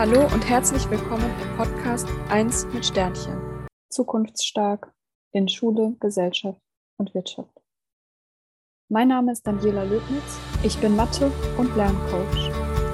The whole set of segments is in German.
Hallo und herzlich willkommen im Podcast 1 mit Sternchen. Zukunftsstark in Schule, Gesellschaft und Wirtschaft. Mein Name ist Daniela Löbnitz. Ich bin Mathe- und Lerncoach.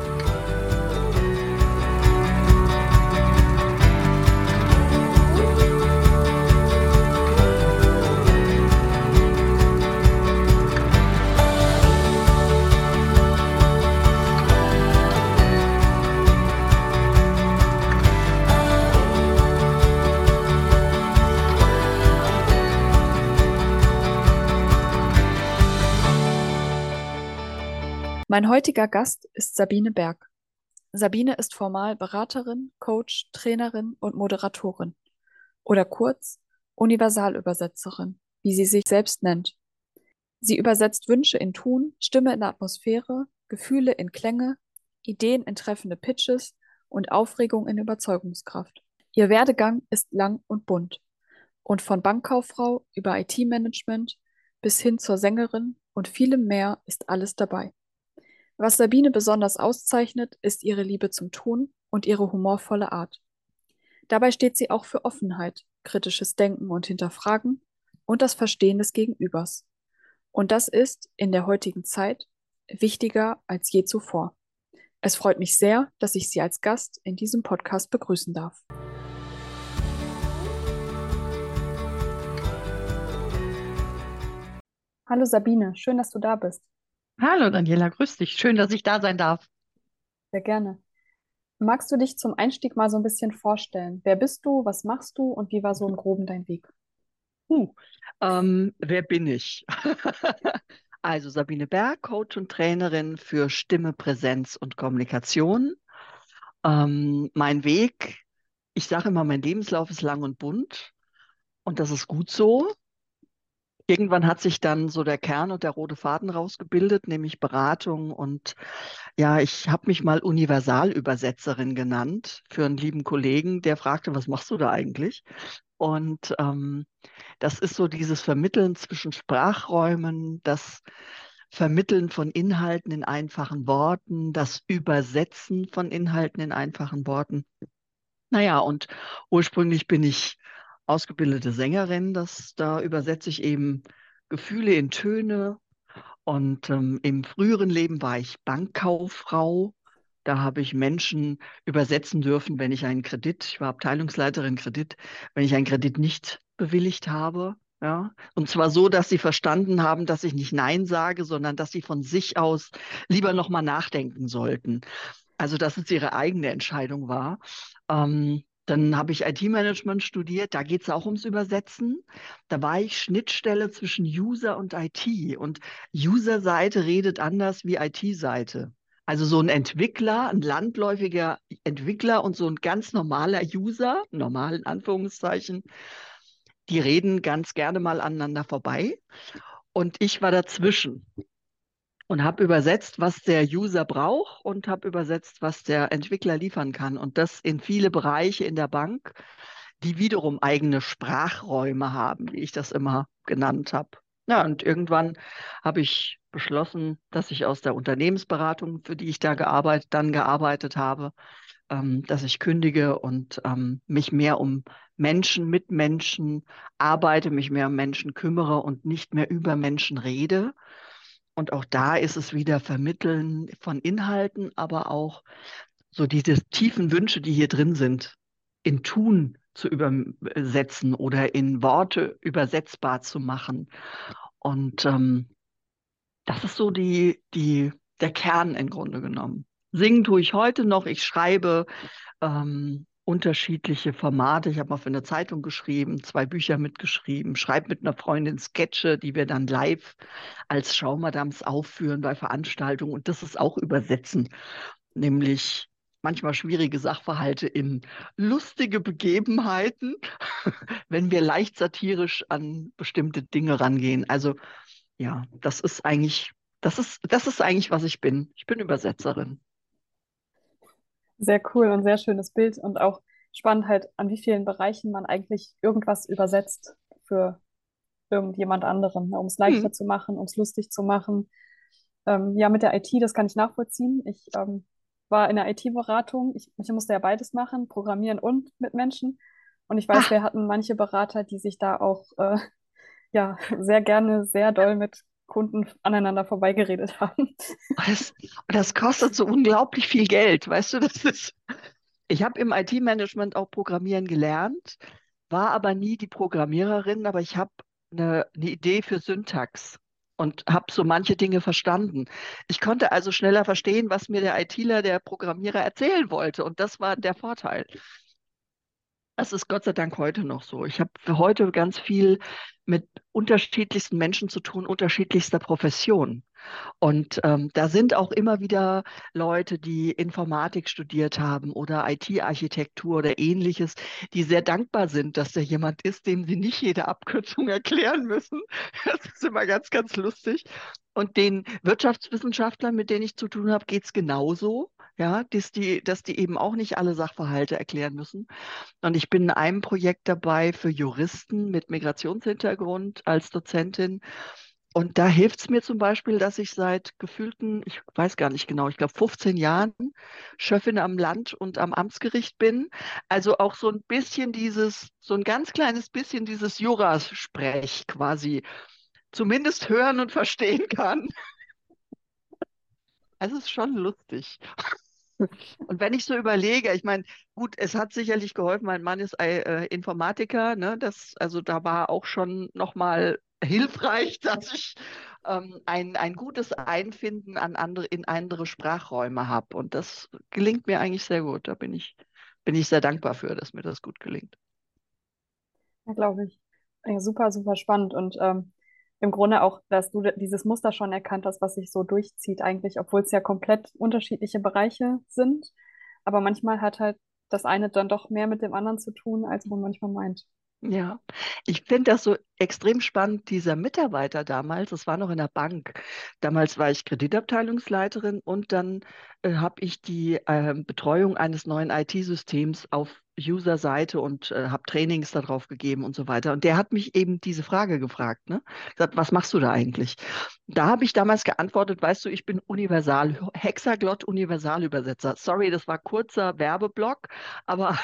Mein heutiger Gast ist Sabine Berg. Sabine ist formal Beraterin, Coach, Trainerin und Moderatorin. Oder kurz Universalübersetzerin, wie sie sich selbst nennt. Sie übersetzt Wünsche in Tun, Stimme in Atmosphäre, Gefühle in Klänge, Ideen in treffende Pitches und Aufregung in Überzeugungskraft. Ihr Werdegang ist lang und bunt. Und von Bankkauffrau über IT-Management bis hin zur Sängerin und vielem mehr ist alles dabei. Was Sabine besonders auszeichnet, ist ihre Liebe zum Tun und ihre humorvolle Art. Dabei steht sie auch für Offenheit, kritisches Denken und Hinterfragen und das Verstehen des Gegenübers. Und das ist in der heutigen Zeit wichtiger als je zuvor. Es freut mich sehr, dass ich Sie als Gast in diesem Podcast begrüßen darf. Hallo Sabine, schön, dass du da bist. Hallo Daniela, grüß dich. Schön, dass ich da sein darf. Sehr gerne. Magst du dich zum Einstieg mal so ein bisschen vorstellen? Wer bist du, was machst du und wie war so im Groben dein Weg? Uh, wer bin ich? Also Sabine Berg, Coach und Trainerin für Stimme, Präsenz und Kommunikation. Mein Weg, ich sage immer, mein Lebenslauf ist lang und bunt und das ist gut so. Irgendwann hat sich dann so der Kern und der rote Faden rausgebildet, nämlich Beratung. Und ja, ich habe mich mal Universalübersetzerin genannt für einen lieben Kollegen, der fragte, was machst du da eigentlich? Und das ist so dieses Vermitteln zwischen Sprachräumen, das Vermitteln von Inhalten in einfachen Worten, das Übersetzen von Inhalten in einfachen Worten. Naja, und ursprünglich bin ich ausgebildete Sängerin, da übersetze ich eben Gefühle in Töne. Und im früheren Leben war ich Bankkauffrau. Da habe ich Menschen übersetzen dürfen, wenn ich einen Kredit, ich war Abteilungsleiterin Kredit, wenn ich einen Kredit nicht bewilligt habe. Ja, und zwar so, dass sie verstanden haben, dass ich nicht Nein sage, sondern dass sie von sich aus lieber nochmal nachdenken sollten. Also, dass es ihre eigene Entscheidung war. Dann habe ich IT-Management studiert, da geht es auch ums Übersetzen. Da war ich Schnittstelle zwischen User und IT. Und User-Seite redet anders wie IT-Seite. Also so ein Entwickler, ein landläufiger Entwickler und so ein ganz normaler User, normal in Anführungszeichen, die reden ganz gerne mal aneinander vorbei. Und ich war dazwischen und habe übersetzt, was der User braucht und habe übersetzt, was der Entwickler liefern kann. Und das in viele Bereiche in der Bank, die wiederum eigene Sprachräume haben, wie ich das immer genannt habe. Ja, und irgendwann habe ich beschlossen, dass ich aus der Unternehmensberatung, für die ich dann gearbeitet habe, dass ich kündige und mich mehr um Menschen, mit Menschen arbeite, mich mehr um Menschen kümmere und nicht mehr über Menschen rede. Und auch da ist es wieder Vermitteln von Inhalten, aber auch so diese tiefen Wünsche, die hier drin sind, in Tun zu übersetzen oder in Worte übersetzbar zu machen. Und das ist so der Kern im Grunde genommen. Singen tue ich heute noch. Ich schreibe unterschiedliche Formate. Ich habe mal für eine Zeitung geschrieben, 2 Bücher mitgeschrieben, schreibe mit einer Freundin Sketche, die wir dann live als Showmadams aufführen bei Veranstaltungen. Und das ist auch Übersetzen, nämlich manchmal schwierige Sachverhalte in lustige Begebenheiten, wenn wir leicht satirisch an bestimmte Dinge rangehen. Also ja, das ist eigentlich, was ich bin. Ich bin Übersetzerin. Sehr cool und sehr schönes Bild und auch spannend halt, an wie vielen Bereichen man eigentlich irgendwas übersetzt für irgendjemand anderen, ne, um es Hm. leichter zu machen, um es lustig zu machen. Ja, mit der IT, das kann ich nachvollziehen. Ich war in der IT-Beratung. Ich musste ja beides machen, programmieren und mit Menschen. Und ich weiß, Ah, wir hatten manche Berater, die sich da auch ja, sehr gerne, sehr doll mit Kunden aneinander vorbeigeredet haben. das, das kostet so unglaublich viel Geld, weißt du, das ist. Ich habe im IT-Management auch Programmieren gelernt, war aber nie die Programmiererin, aber ich habe eine Idee für Syntax und habe so manche Dinge verstanden. Ich konnte also schneller verstehen, was mir der ITler, der Programmierer erzählen wollte, und das war der Vorteil. Das ist Gott sei Dank heute noch so. Ich habe für heute ganz viel mit unterschiedlichsten Menschen zu tun, unterschiedlichster Profession. Und da sind auch immer wieder Leute, die Informatik studiert haben oder IT-Architektur oder ähnliches, die sehr dankbar sind, dass da jemand ist, dem sie nicht jede Abkürzung erklären müssen. Das ist immer ganz, ganz lustig. Und den Wirtschaftswissenschaftlern, mit denen ich zu tun habe, geht es genauso. Ja, dass die eben auch nicht alle Sachverhalte erklären müssen. Und ich bin in einem Projekt dabei für Juristen mit Migrationshintergrund als Dozentin. Und da hilft es mir zum Beispiel, dass ich seit gefühlten, ich weiß gar nicht genau, ich glaube 15 Jahren Schöffin am Land und am Amtsgericht bin. Also auch so ein bisschen so ein ganz kleines bisschen dieses Jurasprech quasi zumindest hören und verstehen kann. Also es ist schon lustig. Und wenn ich so überlege, ich meine, gut, es hat sicherlich geholfen, mein Mann ist Informatiker, ne? Also da war auch schon nochmal hilfreich, dass ich ein gutes Einfinden in andere Sprachräume habe. Und das gelingt mir eigentlich sehr gut. Bin ich sehr dankbar für, dass mir das gut gelingt. Ja, glaube ich. Ja, super, super spannend. Und im Grunde auch, dass du dieses Muster schon erkannt hast, was sich so durchzieht, eigentlich, obwohl es ja komplett unterschiedliche Bereiche sind. Aber manchmal hat halt das eine dann doch mehr mit dem anderen zu tun, als man manchmal meint. Ja, ich finde das so extrem spannend, dieser Mitarbeiter damals, das war noch in der Bank. Damals war ich Kreditabteilungsleiterin und dann habe ich die Betreuung eines neuen IT-Systems auf User-Seite und habe Trainings darauf gegeben und so weiter. Und der hat mich eben diese Frage gefragt, ne? Gesagt, was machst du da eigentlich? Da habe ich damals geantwortet, weißt du, ich bin Hexaglott-Universalübersetzer. Sorry, das war kurzer Werbeblock, aber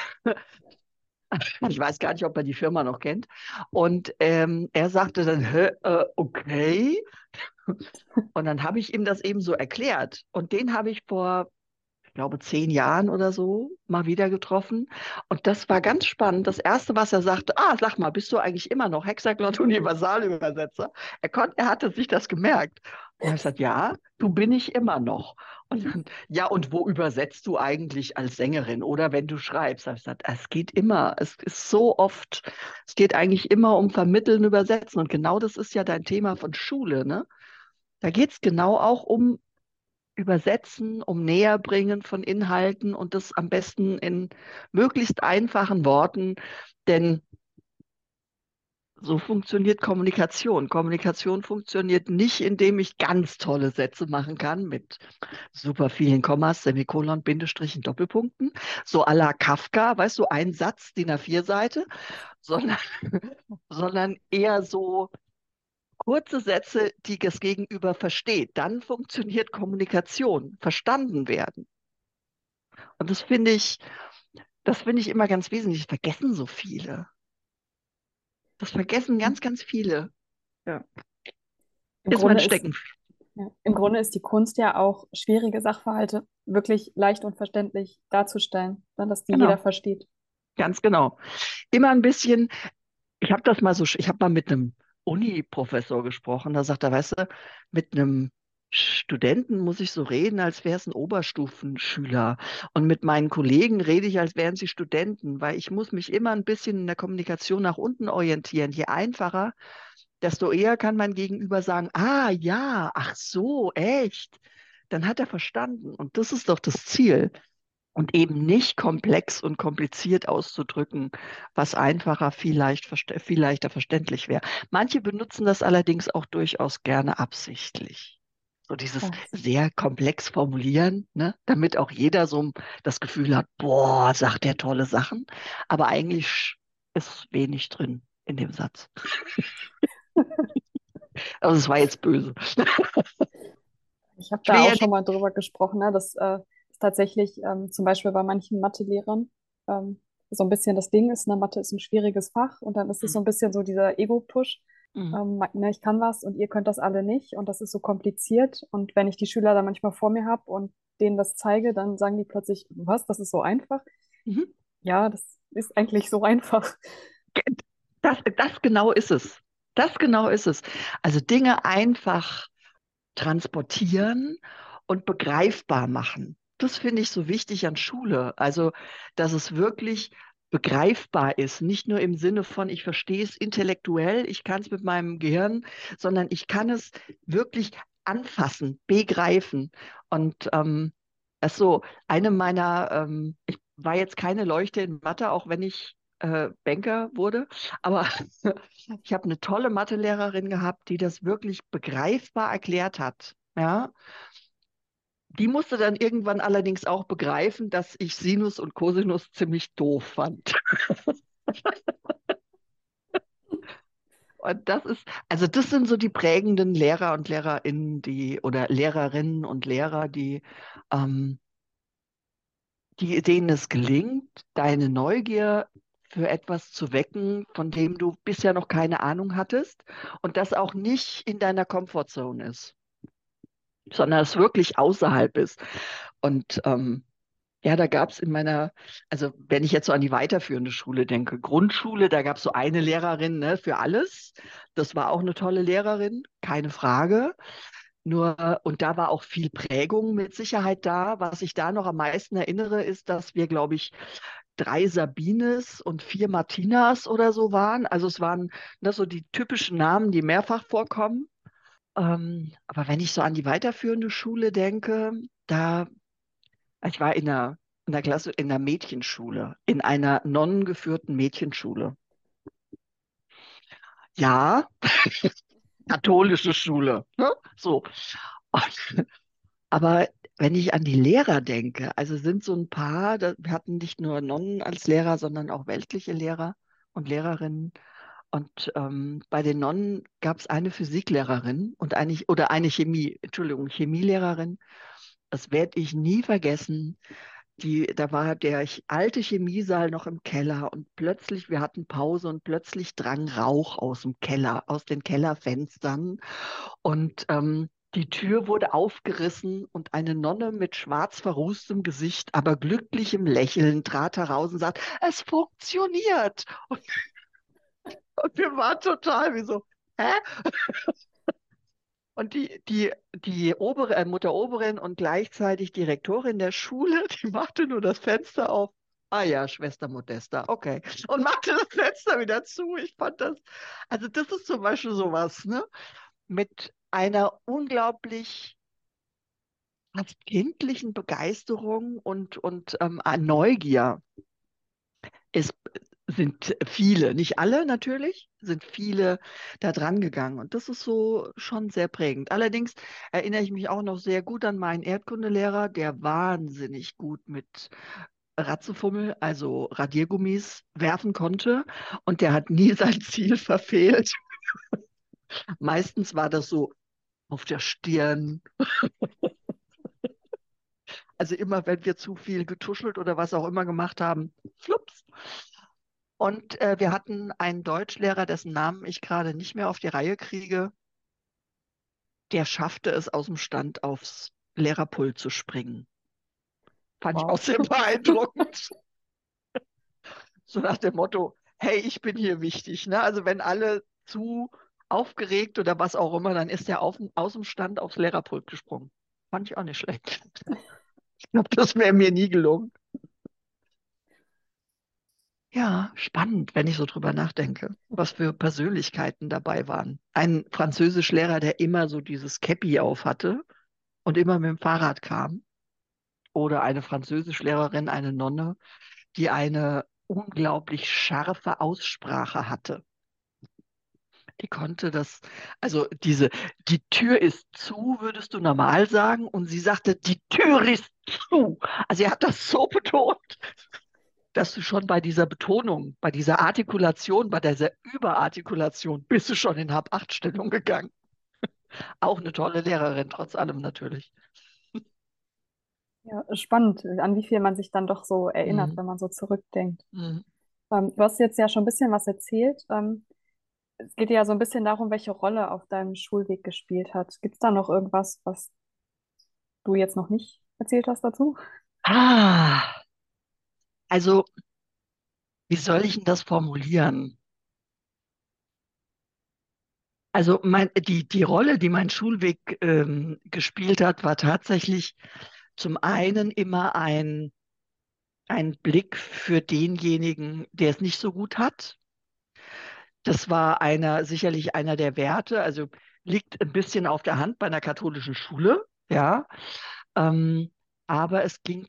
ich weiß gar nicht, ob er die Firma noch kennt. Und er sagte dann, hä, okay. Und dann habe ich ihm das eben so erklärt. Und den habe ich vor, ich glaube, 10 Jahren oder so mal wieder getroffen. Und das war ganz spannend. Das Erste, was er sagte, sag mal, bist du eigentlich immer noch Hexaglott Universalübersetzer? Er hatte sich das gemerkt. Und dann habe ich gesagt, ja, du bin ich immer noch. Und dann, ja, und wo übersetzt du eigentlich als Sängerin oder wenn du schreibst? Habe ich gesagt, es geht immer, es ist so oft, es geht eigentlich immer um Vermitteln, Übersetzen. Und genau das ist ja dein Thema von Schule, ne? Da geht es genau auch um Übersetzen, um Näherbringen von Inhalten und das am besten in möglichst einfachen Worten, denn so funktioniert Kommunikation. Kommunikation funktioniert nicht, indem ich ganz tolle Sätze machen kann mit super vielen Kommas, Semikolon, Bindestrichen, Doppelpunkten, so à la Kafka, weißt du, ein Satz, DIN A4-Seite, sondern, sondern eher so kurze Sätze, die das Gegenüber versteht. Dann funktioniert Kommunikation, verstanden werden. Und das finde ich immer ganz wesentlich. Das vergessen so viele. Das vergessen ganz, ganz viele. Ja. Im Ist mein Grunde ist, Stecken. ja, im Grunde ist die Kunst ja auch, schwierige Sachverhalte wirklich leicht und verständlich darzustellen, ne, dass die jeder Genau, versteht. ganz genau. Immer ein bisschen, ich habe mal mit einem Uni-Professor gesprochen, da sagt er, weißt du, mit einem Studenten muss ich so reden, als wäre es ein Oberstufenschüler. Und mit meinen Kollegen rede ich, als wären sie Studenten, weil ich muss mich immer ein bisschen in der Kommunikation nach unten orientieren. Je einfacher, desto eher kann mein Gegenüber sagen, ja, ach so, echt. Dann hat er verstanden. Und das ist doch das Ziel. Und eben nicht komplex und kompliziert auszudrücken, was einfacher, viel leichter verständlich wäre. Manche benutzen das allerdings auch durchaus gerne absichtlich. So dieses Ja, sehr komplex formulieren, ne, damit auch jeder so das Gefühl hat, boah, sagt der tolle Sachen. Aber eigentlich ist wenig drin in dem Satz. Also es war jetzt böse. ich habe Ich will da auch ja schon nicht, mal drüber gesprochen, ne, dass tatsächlich zum Beispiel bei manchen Mathelehrern ähm, so ein bisschen das Ding ist, ne, Mathe ist ein schwieriges Fach und dann ist es so Mhm. ein bisschen so dieser Ego-Push. Mhm. Ne, ich kann was und ihr könnt das alle nicht und das ist so kompliziert. Und wenn ich die Schüler dann manchmal vor mir habe und denen das zeige, dann sagen die plötzlich, was, das ist so einfach? Mhm. Ja, das ist eigentlich so einfach. Das genau ist es. Das genau ist es. Also Dinge einfach transportieren und begreifbar machen. Das finde ich so wichtig an Schule. Also, dass es wirklich begreifbar ist, nicht nur im Sinne von, ich verstehe es intellektuell, ich kann es mit meinem Gehirn, sondern ich kann es wirklich anfassen, begreifen. Und das ist so eine meiner, ich war jetzt keine Leuchte in Mathe, auch wenn ich Banker wurde, aber ich habe eine tolle Mathelehrerin gehabt, die das wirklich begreifbar erklärt hat. Ja, die musste dann irgendwann allerdings auch begreifen, dass ich Sinus und Cosinus ziemlich doof fand. Und das ist, also das sind so die prägenden Lehrer und Lehrerinnen, die oder Lehrerinnen und Lehrer, ähm, denen es gelingt, deine Neugier für etwas zu wecken, von dem du bisher noch keine Ahnung hattest und das auch nicht in deiner Comfortzone ist, sondern es wirklich außerhalb ist. Und ja, da gab es in meiner, also wenn ich jetzt so an die weiterführende Schule denke, Grundschule, da gab es so eine Lehrerin, ne, für alles. Das war auch eine tolle Lehrerin, keine Frage. Nur, und da war auch viel Prägung mit Sicherheit da. Was ich da noch am meisten erinnere, ist, dass wir, glaube ich, 3 Sabines und 4 Martinas oder so waren. Also es waren das so die typischen Namen, die mehrfach vorkommen. Aber wenn ich so an die weiterführende Schule denke, ich war in der Klasse, in der Mädchenschule, in einer nonnengeführten Mädchenschule. Ja, katholische Schule. Ne? So. Und, aber wenn ich an die Lehrer denke, also sind so ein paar, wir hatten nicht nur Nonnen als Lehrer, sondern auch weltliche Lehrer und Lehrerinnen. Und bei den Nonnen gab es eine Physiklehrerin und oder eine Entschuldigung, Chemielehrerin. Das werde ich nie vergessen. Da war der alte Chemiesaal noch im Keller und plötzlich, wir hatten Pause und plötzlich drang Rauch aus dem Keller, aus den Kellerfenstern und die Tür wurde aufgerissen und eine Nonne mit schwarz verrußtem Gesicht, aber glücklichem Lächeln trat heraus und sagte, es funktioniert. Und wir waren total wie so, hä? Und die Mutter Oberin und gleichzeitig die Rektorin der Schule, die machte nur das Fenster auf. Ah ja, Schwester Modesta, okay. Und machte das Fenster wieder zu. Ich fand das, also das ist zum Beispiel sowas, ne? Mit einer unglaublich fast kindlichen Begeisterung und Neugier ist, sind viele, nicht alle natürlich, sind viele da dran gegangen. Und das ist so schon sehr prägend. Allerdings erinnere ich mich auch noch sehr gut an meinen Erdkundelehrer, der wahnsinnig gut mit Ratzefummel, also Radiergummis, werfen konnte. Und der hat nie sein Ziel verfehlt. Meistens war das so auf der Stirn. Also immer, wenn wir zu viel getuschelt oder was auch immer gemacht haben, flups. Und wir hatten einen Deutschlehrer, dessen Namen ich gerade nicht mehr auf die Reihe kriege. Der schaffte es aus dem Stand aufs Lehrerpult zu springen. Fand ich auch Wow. sehr beeindruckend. So nach dem Motto, hey, ich bin hier wichtig. Ne? Also wenn alle zu aufgeregt oder was auch immer, dann ist er aus dem Stand aufs Lehrerpult gesprungen. Fand ich auch nicht schlecht. Ich glaube, das wäre mir nie gelungen. Ja, spannend, wenn ich so drüber nachdenke, was für Persönlichkeiten dabei waren. Ein Französischlehrer, der immer so dieses Käppi auf hatte und immer mit dem Fahrrad kam. Oder eine Französischlehrerin, eine Nonne, die eine unglaublich scharfe Aussprache hatte. Die konnte das, also die Tür ist zu, würdest du normal sagen, und sie sagte, die Tür ist zu. Also er hat das so betont, dass du schon bei dieser Betonung, bei dieser Artikulation, bei dieser Überartikulation bist du schon in Hab-Acht-Stellung gegangen. Auch eine tolle Lehrerin, trotz allem natürlich. Ja, spannend, an wie viel man sich dann doch so erinnert, Mhm. wenn man so zurückdenkt. Mhm. Du hast jetzt ja schon ein bisschen was erzählt. Es geht ja so ein bisschen darum, welche Rolle auf deinem Schulweg gespielt hat. Gibt es da noch irgendwas, was du jetzt noch nicht erzählt hast dazu? Ah, also, wie soll ich denn das formulieren? Also die Rolle, die mein Schulweg gespielt hat, war tatsächlich zum einen immer ein Blick für denjenigen, der es nicht so gut hat. Das war sicherlich einer der Werte, also liegt ein bisschen auf der Hand bei einer katholischen Schule, ja. Ähm, aber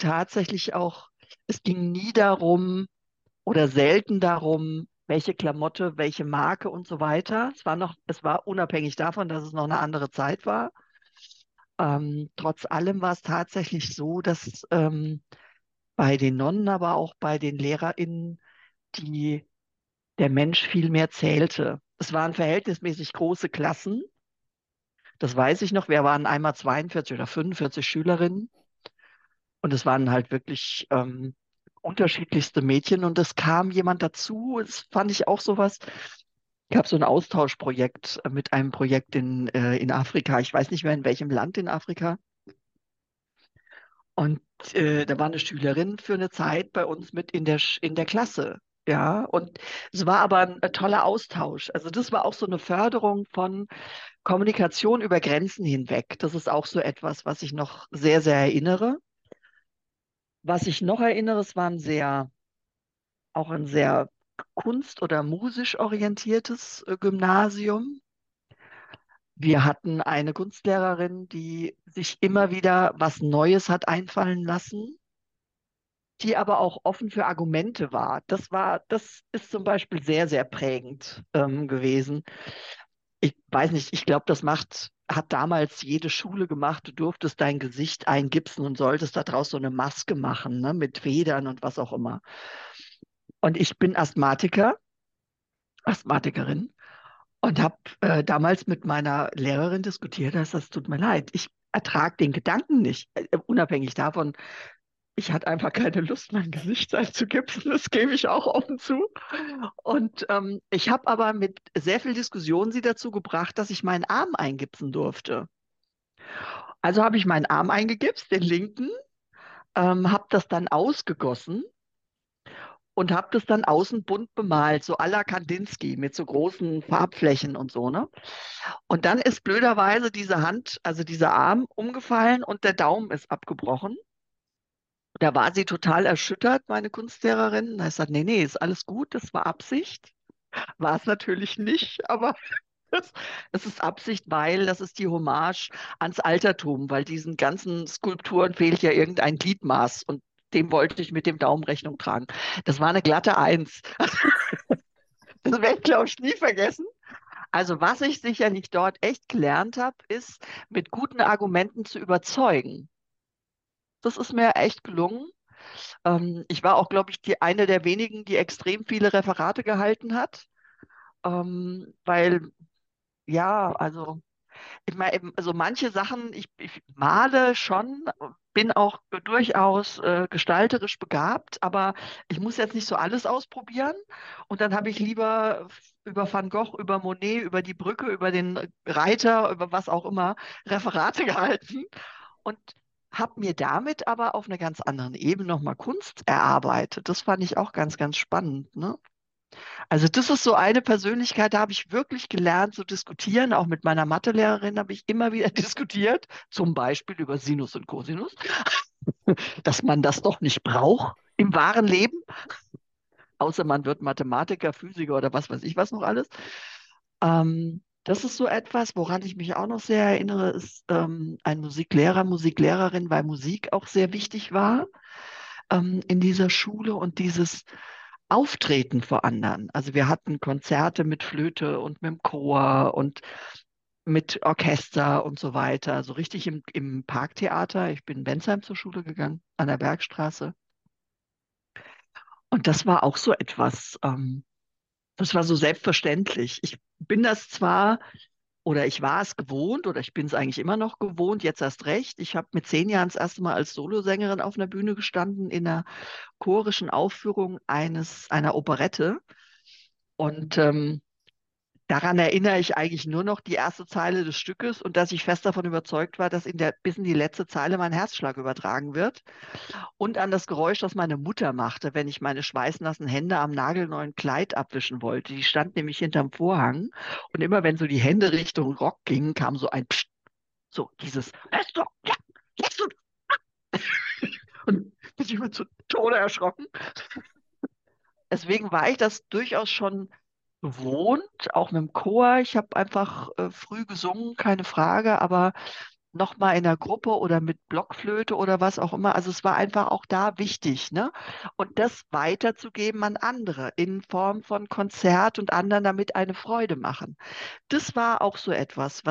es ging nie darum oder selten darum, welche Klamotte, welche Marke und so weiter. Es war unabhängig davon, dass es noch eine andere Zeit war. Trotz allem war es tatsächlich so, dass bei den Nonnen, aber auch bei den LehrerInnen, die, der Mensch viel mehr zählte. Es waren verhältnismäßig große Klassen. Das weiß ich noch. Wir waren einmal 42 oder 45 Schülerinnen und es waren halt wirklich unterschiedlichste Mädchen und es kam jemand dazu. Das fand ich auch sowas. Ich habe so ein Austauschprojekt mit einem Projekt in Afrika. Ich weiß nicht mehr in welchem Land in Afrika. Und da war eine Schülerin für eine Zeit bei uns mit in der Klasse. Ja, und es war aber ein toller Austausch. Also das war auch so eine Förderung von Kommunikation über Grenzen hinweg. Das ist auch so etwas, was ich noch sehr, sehr erinnere. Was ich noch erinnere, es war auch ein sehr kunst- oder musisch orientiertes Gymnasium. Wir hatten eine Kunstlehrerin, die sich immer wieder was Neues hat einfallen lassen, die aber auch offen für Argumente war. Das ist zum Beispiel sehr, sehr prägend gewesen. Ich weiß nicht, ich glaube, hat damals jede Schule gemacht. Du durftest dein Gesicht eingipsen und solltest daraus so eine Maske machen, ne, mit Federn und was auch immer. Und ich bin Asthmatikerin und habe damals mit meiner Lehrerin diskutiert, dass das tut mir leid. Ich ertrage den Gedanken nicht, unabhängig davon, ich hatte einfach keine Lust, mein Gesicht einzugipsen, das gebe ich auch offen zu. Und ich habe aber mit sehr viel Diskussion sie dazu gebracht, dass ich meinen Arm eingipsen durfte. Also habe ich meinen Arm eingegipst, den linken, habe das dann ausgegossen und habe das dann außen bunt bemalt, so à la Kandinsky mit so großen Farbflächen und so, ne? Und dann ist blöderweise diese Hand, also dieser Arm umgefallen und der Daumen ist abgebrochen. Da war sie total erschüttert, meine Kunstlehrerin. Da ist gesagt, nee, nee, ist alles gut, das war Absicht. War es natürlich nicht, aber das, das ist Absicht, weil das ist die Hommage ans Altertum, weil diesen ganzen Skulpturen fehlt ja irgendein Gliedmaß und dem wollte ich mit dem Daumen Rechnung tragen. Das war eine glatte Eins. Das werde ich, glaube ich, nie vergessen. Also was ich sicherlich dort echt gelernt habe, ist, mit guten Argumenten zu überzeugen. Das ist mir echt gelungen. Ich war auch, glaube ich, eine der wenigen, die extrem viele Referate gehalten hat, weil ja, also ich meine, also manche Sachen, ich male schon, bin auch durchaus gestalterisch begabt, aber ich muss jetzt nicht so alles ausprobieren. Und dann habe ich lieber über Van Gogh, über Monet, über die Brücke, über den Reiter, über was auch immer, Referate gehalten und habe mir damit aber auf einer ganz anderen Ebene nochmal Kunst erarbeitet. Das fand ich auch ganz, ganz spannend, ne? Also das ist so eine Persönlichkeit, da habe ich wirklich gelernt zu diskutieren. Auch mit meiner Mathelehrerin habe ich immer wieder diskutiert, zum Beispiel über Sinus und Cosinus, dass man das doch nicht braucht im wahren Leben, außer man wird Mathematiker, Physiker oder was weiß ich was noch alles. Das ist so etwas, woran ich mich auch noch sehr erinnere, ist ein Musiklehrer, Musiklehrerin, weil Musik auch sehr wichtig war in dieser Schule und dieses Auftreten vor anderen. Also wir hatten Konzerte mit Flöte und mit dem Chor und mit Orchester und so weiter, so richtig im Parktheater. Ich bin in Bensheim zur Schule gegangen, an der Bergstraße. Und das war auch so etwas, das war so selbstverständlich. Ich bin das zwar oder ich war es gewohnt oder ich bin es eigentlich immer noch gewohnt, jetzt erst recht. Ich habe mit 10 Jahren das erste Mal als Solosängerin auf einer Bühne gestanden in einer chorischen Aufführung einer Operette. Und daran erinnere ich eigentlich nur noch die erste Zeile des Stückes und dass ich fest davon überzeugt war, dass bis in die letzte Zeile mein Herzschlag übertragen wird. Und an das Geräusch, das meine Mutter machte, wenn ich meine schweißnassen Hände am nagelneuen Kleid abwischen wollte. Die stand nämlich hinterm Vorhang. Und immer wenn so die Hände Richtung Rock gingen, kam so ein Psst, so dieses, lässt du, ja, lässt du. Und bin ich mir zu Tode erschrocken. Deswegen war ich das durchaus schon gewohnt, auch mit dem Chor. Ich habe einfach früh gesungen, keine Frage, aber noch mal in der Gruppe oder mit Blockflöte oder was auch immer. Also es war einfach auch da wichtig, ne? Und das weiterzugeben an andere in Form von Konzert und anderen damit eine Freude machen. Das war auch so etwas,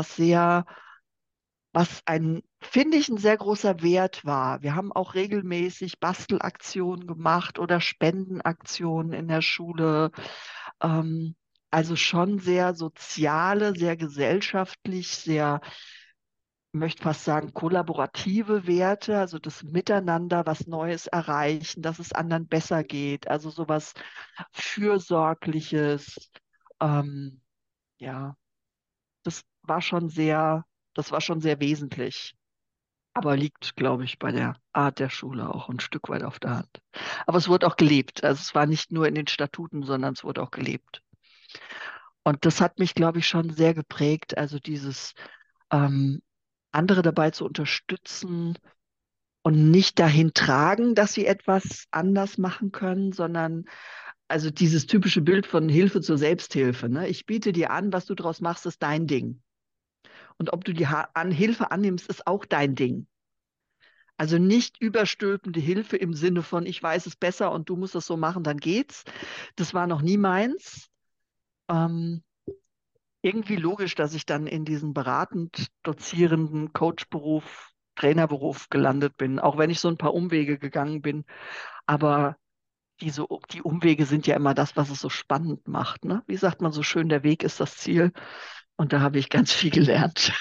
finde ich, ein sehr großer Wert war. Wir haben auch regelmäßig Bastelaktionen gemacht oder Spendenaktionen in der Schule. Ähm, also schon sehr soziale, sehr gesellschaftlich, sehr, möchte fast sagen, kollaborative Werte, also das Miteinander, was Neues erreichen, dass es anderen besser geht, also sowas Fürsorgliches. Ähm, ja, das war schon das war schon sehr wesentlich. Aber liegt, glaube ich, bei der Art der Schule auch ein Stück weit auf der Hand. Aber es wurde auch gelebt. Also es war nicht nur in den Statuten, sondern es wurde auch gelebt. Und das hat mich, glaube ich, schon sehr geprägt. Also dieses ähm, andere dabei zu unterstützen und nicht dahin tragen, dass sie etwas anders machen können, sondern also dieses typische Bild von Hilfe zur Selbsthilfe. Ne? Ich biete dir an, was du daraus machst, ist dein Ding. Und ob du die Hilfe annimmst, ist auch dein Ding. Also nicht überstülpende Hilfe im Sinne von, ich weiß es besser und du musst es so machen, dann geht's. Das war noch nie meins. Ähm, irgendwie logisch, dass ich dann in diesen beratend dozierenden Coachberuf, Trainerberuf gelandet bin, auch wenn ich so ein paar Umwege gegangen bin. Aber die Umwege sind ja immer das, was es so spannend macht. Ne? Wie sagt man so schön, der Weg ist das Ziel. Und da habe ich ganz viel gelernt.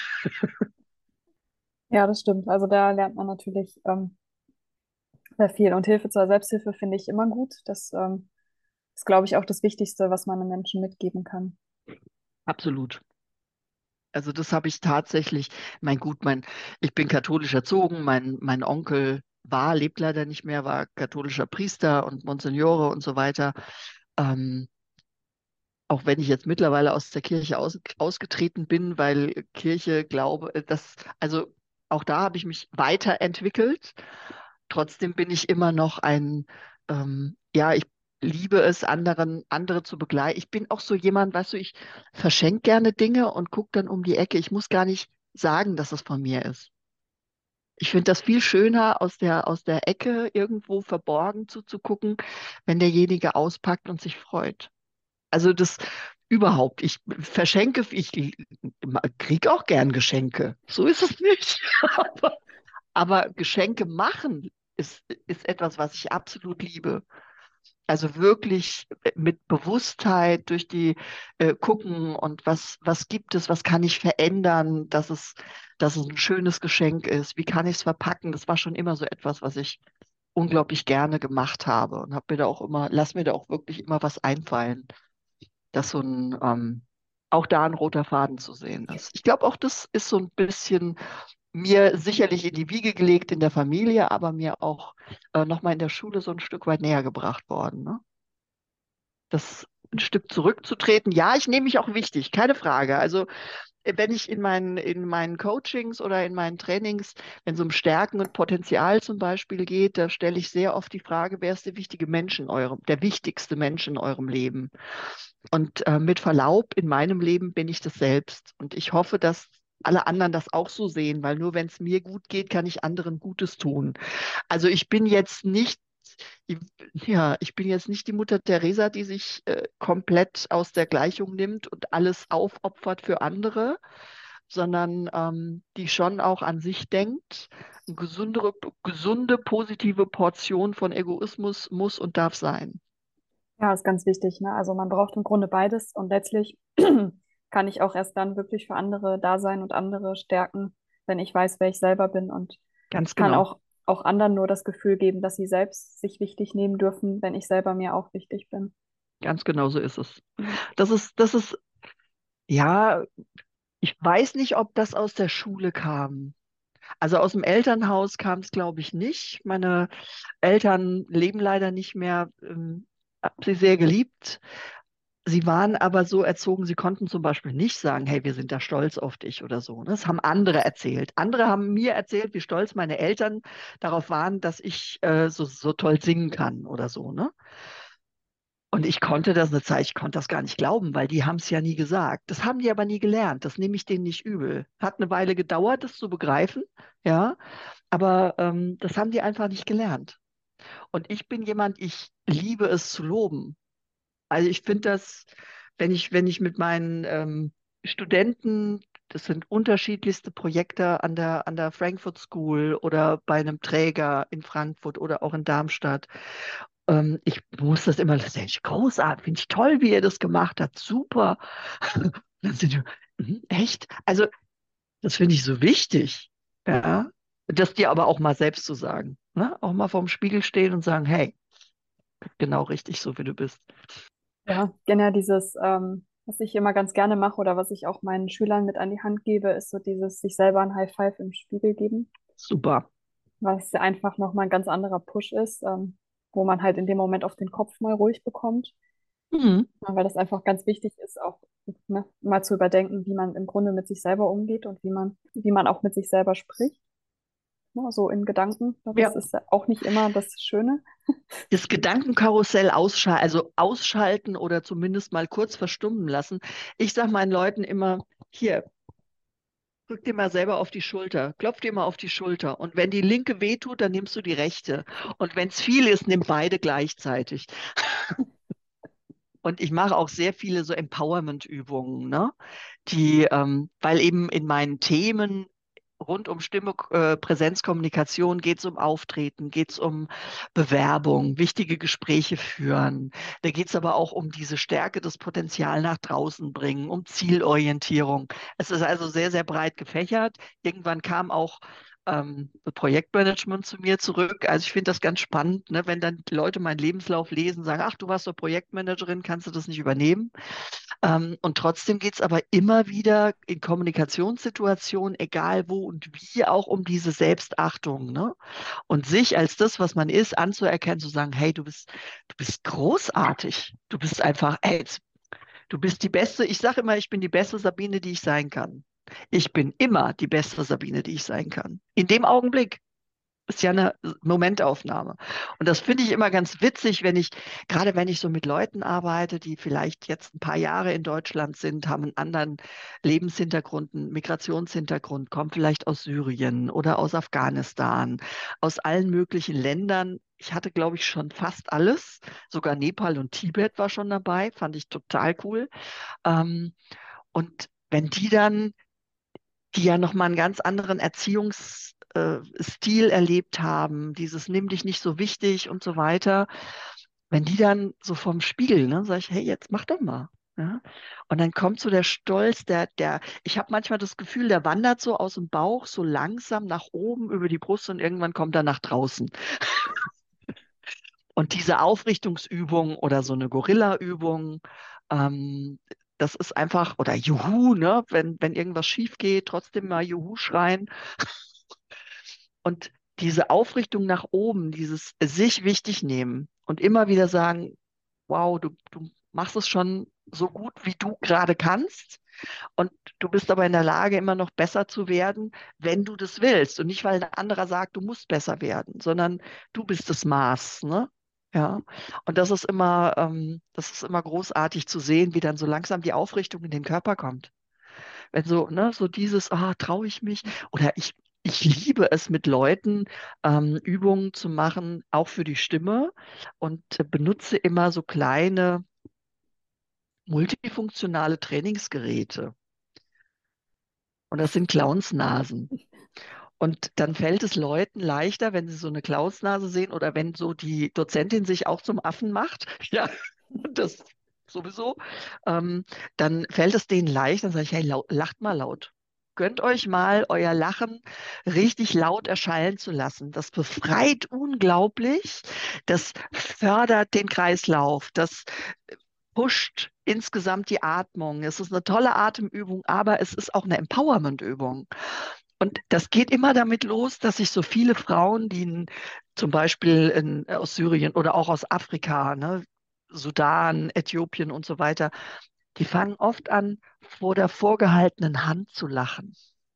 Ja, das stimmt. Also da lernt man natürlich sehr viel. Und Hilfe zur Selbsthilfe finde ich immer gut. Das ist, glaube ich, auch das Wichtigste, was man einem Menschen mitgeben kann. Absolut. Also das habe ich tatsächlich, ich bin katholisch erzogen, mein Onkel lebt leider nicht mehr, war katholischer Priester und Monsignore und so weiter. Ähm, auch wenn ich jetzt mittlerweile aus der Kirche ausgetreten bin, weil Kirche glaube, also auch da habe ich mich weiterentwickelt. Trotzdem bin ich immer noch ja, ich liebe es, andere zu begleiten. Ich bin auch so jemand, weißt du, ich verschenke gerne Dinge und gucke dann um die Ecke. Ich muss gar nicht sagen, dass es von mir ist. Ich finde das viel schöner, aus der Ecke irgendwo verborgen zuzugucken, wenn derjenige auspackt und sich freut. Also das überhaupt. Ich kriege auch gern Geschenke. So ist es nicht. Aber Geschenke machen ist etwas, was ich absolut liebe. Also wirklich mit Bewusstheit durch die gucken und was gibt es, was kann ich verändern, dass es ein schönes Geschenk ist, wie kann ich es verpacken? Das war schon immer so etwas, was ich unglaublich gerne gemacht habe und lass mir da auch wirklich immer was einfallen, dass auch da ein roter Faden zu sehen ist. Ich glaube auch, das ist so ein bisschen mir sicherlich in die Wiege gelegt in der Familie, aber mir auch nochmal in der Schule so ein Stück weit näher gebracht worden. Ne? Das ein Stück zurückzutreten. Ja, ich nehme mich auch wichtig, keine Frage. Also wenn ich in meinen Coachings oder in meinen Trainings, wenn es um Stärken und Potenzial zum Beispiel geht, da stelle ich sehr oft die Frage, wer ist der wichtigste Mensch in eurem Leben? Und mit Verlaub, in meinem Leben bin ich das selbst. Und ich hoffe, dass alle anderen das auch so sehen, weil nur wenn es mir gut geht, kann ich anderen Gutes tun. Also ich- ich bin jetzt nicht die Mutter Teresa, die sich komplett aus der Gleichung nimmt und alles aufopfert für andere, sondern die schon auch an sich denkt. Eine gesunde, positive Portion von Egoismus muss und darf sein. Ja, ist ganz wichtig, ne? Also man braucht im Grunde beides und letztlich kann ich auch erst dann wirklich für andere da sein und andere stärken, wenn ich weiß, wer ich selber bin. Und Ganz ich kann genau. auch anderen nur das Gefühl geben, dass sie selbst sich wichtig nehmen dürfen, wenn ich selber mir auch wichtig bin. Ganz genau so ist es. Ja. Ja, ich weiß nicht, ob das aus der Schule kam. Also aus dem Elternhaus kam es, glaube ich, nicht. Meine Eltern leben leider nicht mehr. Hab sie sehr geliebt. Sie waren aber so erzogen, sie konnten zum Beispiel nicht sagen, hey, wir sind da stolz auf dich oder so. Ne? Das haben andere erzählt. Andere haben mir erzählt, wie stolz meine Eltern darauf waren, dass ich so toll singen kann oder so. Ne? Und ich konnte das eine Zeit, ich konnte das gar nicht glauben, weil die haben es ja nie gesagt. Das haben die aber nie gelernt. Das nehme ich denen nicht übel. Hat eine Weile gedauert, das zu begreifen, ja, aber das haben die einfach nicht gelernt. Und ich bin jemand, ich liebe es zu loben. Also ich finde das, wenn ich mit meinen Studenten, das sind unterschiedlichste Projekte an der Frankfurt School oder bei einem Träger in Frankfurt oder auch in Darmstadt. Ich muss das immer, das ist großartig, finde ich toll, wie ihr das gemacht habt, super. Dann sind die, echt? Also das finde ich so wichtig, ja, das dir aber auch mal selbst zu sagen, ne? Auch mal vorm Spiegel stehen und sagen, hey, genau richtig, so wie du bist. Ja, genau dieses, was ich immer ganz gerne mache oder was ich auch meinen Schülern mit an die Hand gebe, ist so dieses sich selber ein High Five im Spiegel geben, Super. was einfach nochmal ein ganz anderer Push ist, wo man halt in dem Moment auf den Kopf mal ruhig bekommt. Mhm. Ja, weil das einfach ganz wichtig ist, auch ne, mal zu überdenken, wie man im Grunde mit sich selber umgeht und wie man auch mit sich selber spricht. Ne, so in Gedanken. Das Ja, ist ja auch nicht immer das Schöne. das Gedankenkarussell ausschalten, also ausschalten oder zumindest mal kurz verstummen lassen. Ich sage meinen Leuten immer, hier, drück dir mal selber auf die Schulter, klopf dir mal auf die Schulter. Und wenn die linke wehtut, dann nimmst du die rechte. Und wenn es viel ist, nimm beide gleichzeitig. Und ich mache auch sehr viele so Empowerment-Übungen, ne? Weil eben in meinen Themen rund um Stimme, Präsenz, Kommunikation geht es um Auftreten, geht es um Bewerbung, wichtige Gespräche führen. Da geht es aber auch um diese Stärke, das Potenzial nach draußen bringen, um Zielorientierung. Es ist also sehr, sehr breit gefächert. Irgendwann kam auch Projektmanagement zu mir zurück. Also ich finde das ganz spannend, ne, wenn dann die Leute meinen Lebenslauf lesen, sagen, ach, du warst doch Projektmanagerin, kannst du das nicht übernehmen? Und trotzdem geht es aber immer wieder in Kommunikationssituationen, egal wo und wie, auch um diese Selbstachtung, ne? Und sich als das, was man ist, anzuerkennen, zu sagen, hey, du bist großartig. Du bist einfach, hey, du bist die Beste. Ich sage immer, ich bin die beste Sabine, die ich sein kann. Ich bin immer die beste Sabine, die ich sein kann. In dem Augenblick ist ja eine Momentaufnahme. Und das finde ich immer ganz witzig, gerade wenn ich so mit Leuten arbeite, die vielleicht jetzt ein paar Jahre in Deutschland sind, haben einen anderen Lebenshintergrund, einen Migrationshintergrund, kommen vielleicht aus Syrien oder aus Afghanistan, aus allen möglichen Ländern. Ich hatte, glaube ich, schon fast alles. Sogar Nepal und Tibet war schon dabei, fand ich total cool. Ähm, und wenn die ja nochmal einen ganz anderen Erziehungsstil erlebt haben, dieses nimm dich nicht so wichtig und so weiter, wenn die dann so vorm Spiegel, ne, sage ich, hey, jetzt mach doch mal. Ja? Und dann kommt so der Stolz, ich habe manchmal das Gefühl, der wandert so aus dem Bauch so langsam nach oben über die Brust und irgendwann kommt er nach draußen. Und diese Aufrichtungsübung oder so eine Gorilla-Übung, ähm, das ist einfach, oder Juhu, ne? Wenn irgendwas schief geht, trotzdem mal Juhu schreien. Und diese Aufrichtung nach oben, dieses sich wichtig nehmen und immer wieder sagen, wow, du machst es schon so gut, wie du gerade kannst. Und du bist aber in der Lage, immer noch besser zu werden, wenn du das willst. Und nicht, weil ein anderer sagt, du musst besser werden, sondern du bist das Maß, ne? Ja. Und das ist immer großartig zu sehen, wie dann so langsam die Aufrichtung in den Körper kommt. Wenn so, ne, so dieses, traue ich mich? Oder ich liebe es, mit Leuten Übungen zu machen, auch für die Stimme und benutze immer so kleine multifunktionale Trainingsgeräte. Und das sind Clownsnasen. Und dann fällt es Leuten leichter, wenn sie so eine Clownsnase sehen oder wenn so die Dozentin sich auch zum Affen macht. Ja, das. sowieso, ähm, dann fällt es denen leicht, dann sage ich, hey, lacht mal laut. Gönnt euch mal euer Lachen richtig laut erschallen zu lassen. Das befreit unglaublich, das fördert den Kreislauf, das pusht insgesamt die Atmung. Es ist eine tolle Atemübung, aber es ist auch eine Empowerment-Übung. Und das geht immer damit los, dass sich so viele Frauen, die zum Beispiel aus Syrien oder auch aus Afrika, ne, Sudan, Äthiopien und so weiter, die fangen oft an, vor der vorgehaltenen Hand zu lachen.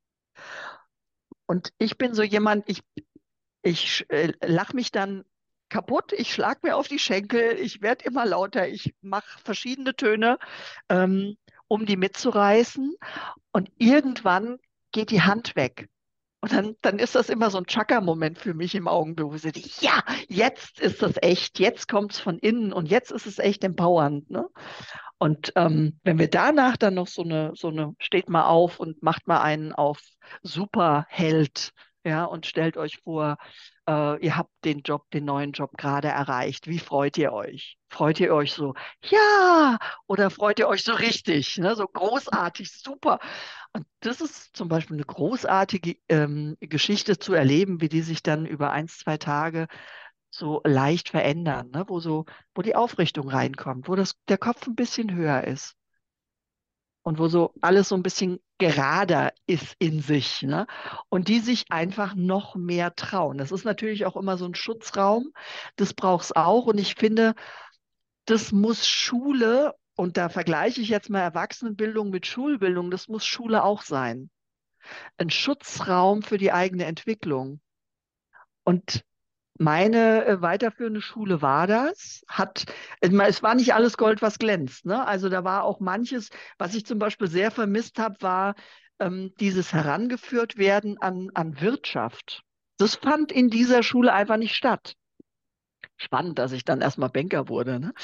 Und ich bin so jemand, ich lache mich dann kaputt, ich schlage mir auf die Schenkel, ich werde immer lauter, ich mache verschiedene Töne, ähm, um die mitzureißen. Und irgendwann geht die Hand weg. Und dann ist das immer so ein Chakra-Moment für mich im Augenblick, wo ich sage, ja, jetzt ist das echt, jetzt kommt es von innen und jetzt ist es echt empowernd, ne? Und wenn wir danach dann noch steht mal auf und macht mal einen auf Superheld, ja, und stellt euch vor, ihr habt den Job, den neuen Job gerade erreicht. Wie freut ihr euch? Freut ihr euch so, ja, oder freut ihr euch so richtig, ne, so großartig, super? Und das ist zum Beispiel eine großartige Geschichte zu erleben, wie die sich dann über 1, 2 Tage so leicht verändern, ne? Wo die Aufrichtung reinkommt, wo der Kopf ein bisschen höher ist und wo so alles so ein bisschen gerader ist in sich, ne? Und die sich einfach noch mehr trauen. Das ist natürlich auch immer so ein Schutzraum, das braucht es auch. Und ich finde, das muss Schule, und da vergleiche ich jetzt mal Erwachsenenbildung mit Schulbildung, das muss Schule auch sein. Ein Schutzraum für die eigene Entwicklung. Und meine weiterführende Schule war das, es war nicht alles Gold, was glänzt, ne? Also da war auch manches, was ich zum Beispiel sehr vermisst habe, war dieses Herangeführt werden an Wirtschaft. Das fand in dieser Schule einfach nicht statt. Spannend, dass ich dann erstmal Banker wurde, ne?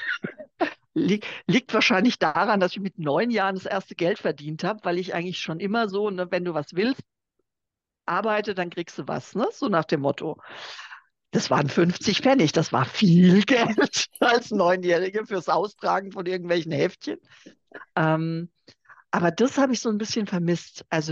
Liegt wahrscheinlich daran, dass ich mit 9 Jahren das erste Geld verdient habe, weil ich eigentlich schon immer so, ne, wenn du was willst, arbeite, dann kriegst du was, ne? So nach dem Motto. Das waren 50 Pfennig, das war viel Geld als Neunjährige fürs Austragen von irgendwelchen Heftchen. Ähm, aber das habe ich so ein bisschen vermisst. Also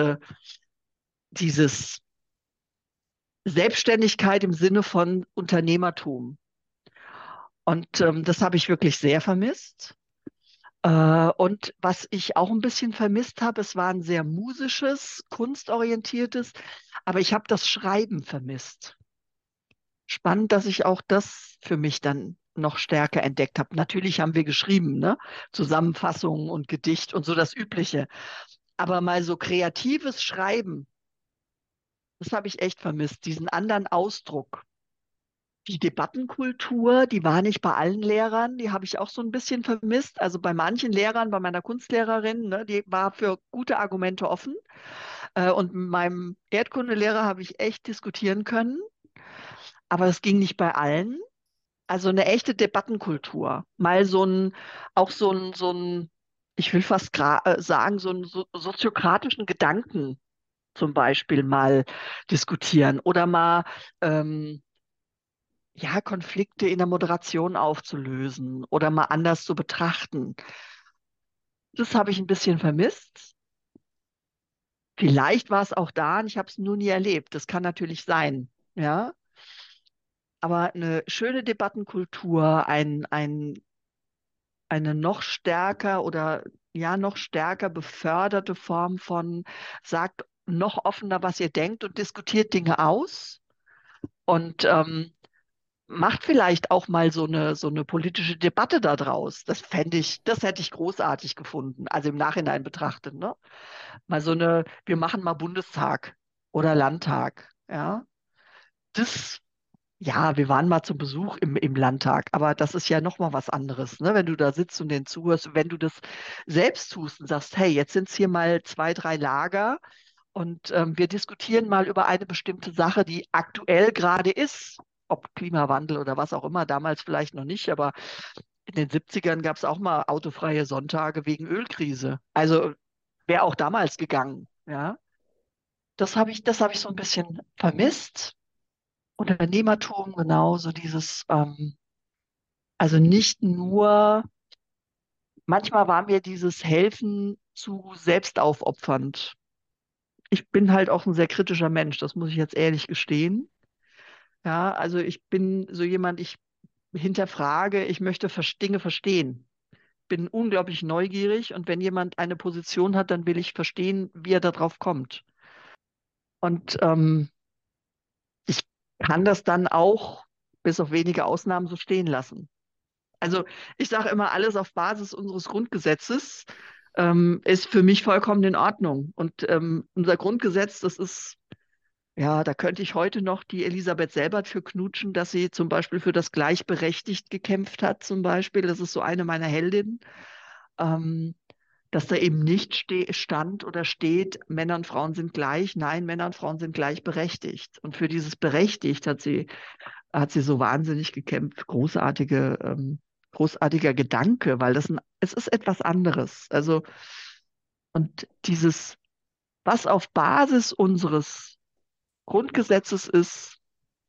dieses Selbstständigkeit im Sinne von Unternehmertum. Und das habe ich wirklich sehr vermisst. Und was ich auch ein bisschen vermisst habe, es war ein sehr musisches, kunstorientiertes, aber ich habe das Schreiben vermisst. Spannend, dass ich auch das für mich dann noch stärker entdeckt habe. Natürlich haben wir geschrieben, ne? Zusammenfassungen und Gedicht und so das Übliche. Aber mal so kreatives Schreiben, das habe ich echt vermisst, diesen anderen Ausdruck. Die Debattenkultur, die war nicht bei allen Lehrern, die habe ich auch so ein bisschen vermisst. Also bei manchen Lehrern, bei meiner Kunstlehrerin, ne, die war für gute Argumente offen. Und mit meinem Erdkundelehrer habe ich echt diskutieren können, aber es ging nicht bei allen. Also eine echte Debattenkultur. Mal ich will fast sagen, so einen soziokratischen Gedanken zum Beispiel mal diskutieren oder mal ja, Konflikte in der Moderation aufzulösen oder mal anders zu betrachten. Das habe ich ein bisschen vermisst. Vielleicht war es auch da und ich habe es nur nie erlebt. Das kann natürlich sein. Ja, aber eine schöne Debattenkultur, eine noch stärker oder ja noch stärker beförderte Form von sagt noch offener, was ihr denkt und diskutiert Dinge aus und macht vielleicht auch mal so eine politische Debatte daraus. Das hätte ich großartig gefunden, also im Nachhinein betrachtet, ne? Wir machen mal Bundestag oder Landtag, ja. Das Ja, wir waren mal zum Besuch im Landtag, aber das ist ja noch mal was anderes, ne? Wenn du da sitzt und denen zuhörst, wenn du das selbst tust und sagst, hey, jetzt sind es hier mal 2, 3 Lager und wir diskutieren mal über eine bestimmte Sache, die aktuell gerade ist, ob Klimawandel oder was auch immer, damals vielleicht noch nicht, aber in den 70ern gab es auch mal autofreie Sonntage wegen Ölkrise. Also wäre auch damals gegangen, ja. Das habe ich so ein bisschen vermisst. Unternehmertum, genau, so also nicht nur manchmal war mir dieses Helfen zu selbstaufopfernd. Ich bin halt auch ein sehr kritischer Mensch, das muss ich jetzt ehrlich gestehen. Ja, also ich bin so jemand, ich hinterfrage, ich möchte Dinge verstehen. Bin unglaublich neugierig und wenn jemand eine Position hat, dann will ich verstehen, wie er darauf kommt. Und ich kann das dann auch, bis auf wenige Ausnahmen, so stehen lassen. Also ich sage immer, alles auf Basis unseres Grundgesetzes ist für mich vollkommen in Ordnung. Und unser Grundgesetz, das ist, ja, da könnte ich heute noch die Elisabeth Selbert für knutschen, dass sie zum Beispiel für das Gleichberechtigt gekämpft hat, zum Beispiel. Das ist so eine meiner Heldinnen. Ähm, dass da eben nicht stand oder steht, Männer und Frauen sind gleich. Nein, Männer und Frauen sind gleichberechtigt. Und für dieses Berechtigt hat sie so wahnsinnig gekämpft. Großartiger Gedanke, weil es ist etwas anderes. Also, und dieses, was auf Basis unseres Grundgesetzes ist,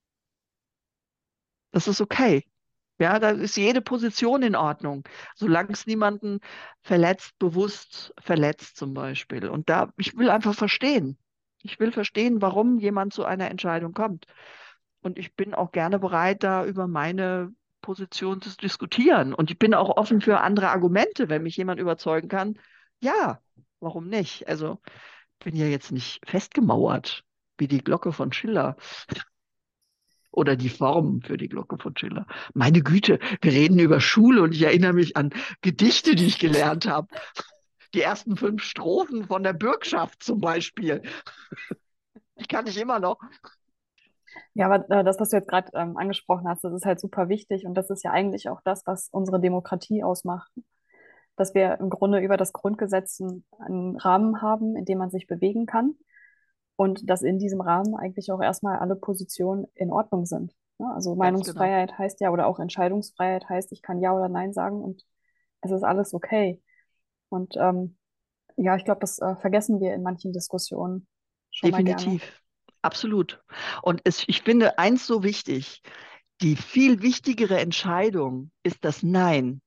das ist okay. Ja, da ist jede Position in Ordnung, solange es niemanden verletzt, bewusst verletzt zum Beispiel. Und da, ich will einfach verstehen. Ich will verstehen, warum jemand zu einer Entscheidung kommt. Und ich bin auch gerne bereit, da über meine Position zu diskutieren. Und ich bin auch offen für andere Argumente, wenn mich jemand überzeugen kann. Ja, warum nicht? Also bin ja jetzt nicht festgemauert wie die Glocke von Schiller oder die Form für die Glocke von Schiller. Meine Güte, wir reden über Schule und ich erinnere mich an Gedichte, die ich gelernt habe. Die ersten 5 Strophen von der Bürgschaft zum Beispiel. Die kann ich immer noch. Ja, aber das, was du jetzt gerade angesprochen hast, das ist halt super wichtig und das ist ja eigentlich auch das, was unsere Demokratie ausmacht, dass wir im Grunde über das Grundgesetz einen Rahmen haben, in dem man sich bewegen kann und dass in diesem Rahmen eigentlich auch erstmal alle Positionen in Ordnung sind. Ne? Also Ganz genau. Meinungsfreiheit heißt ja, oder auch Entscheidungsfreiheit heißt, ich kann Ja oder Nein sagen und es ist alles okay. Und ja, ich glaube, das vergessen wir in manchen Diskussionen schon mal gerne. Definitiv. Absolut. Und ich finde eins so wichtig. Die viel wichtigere Entscheidung ist das Nein.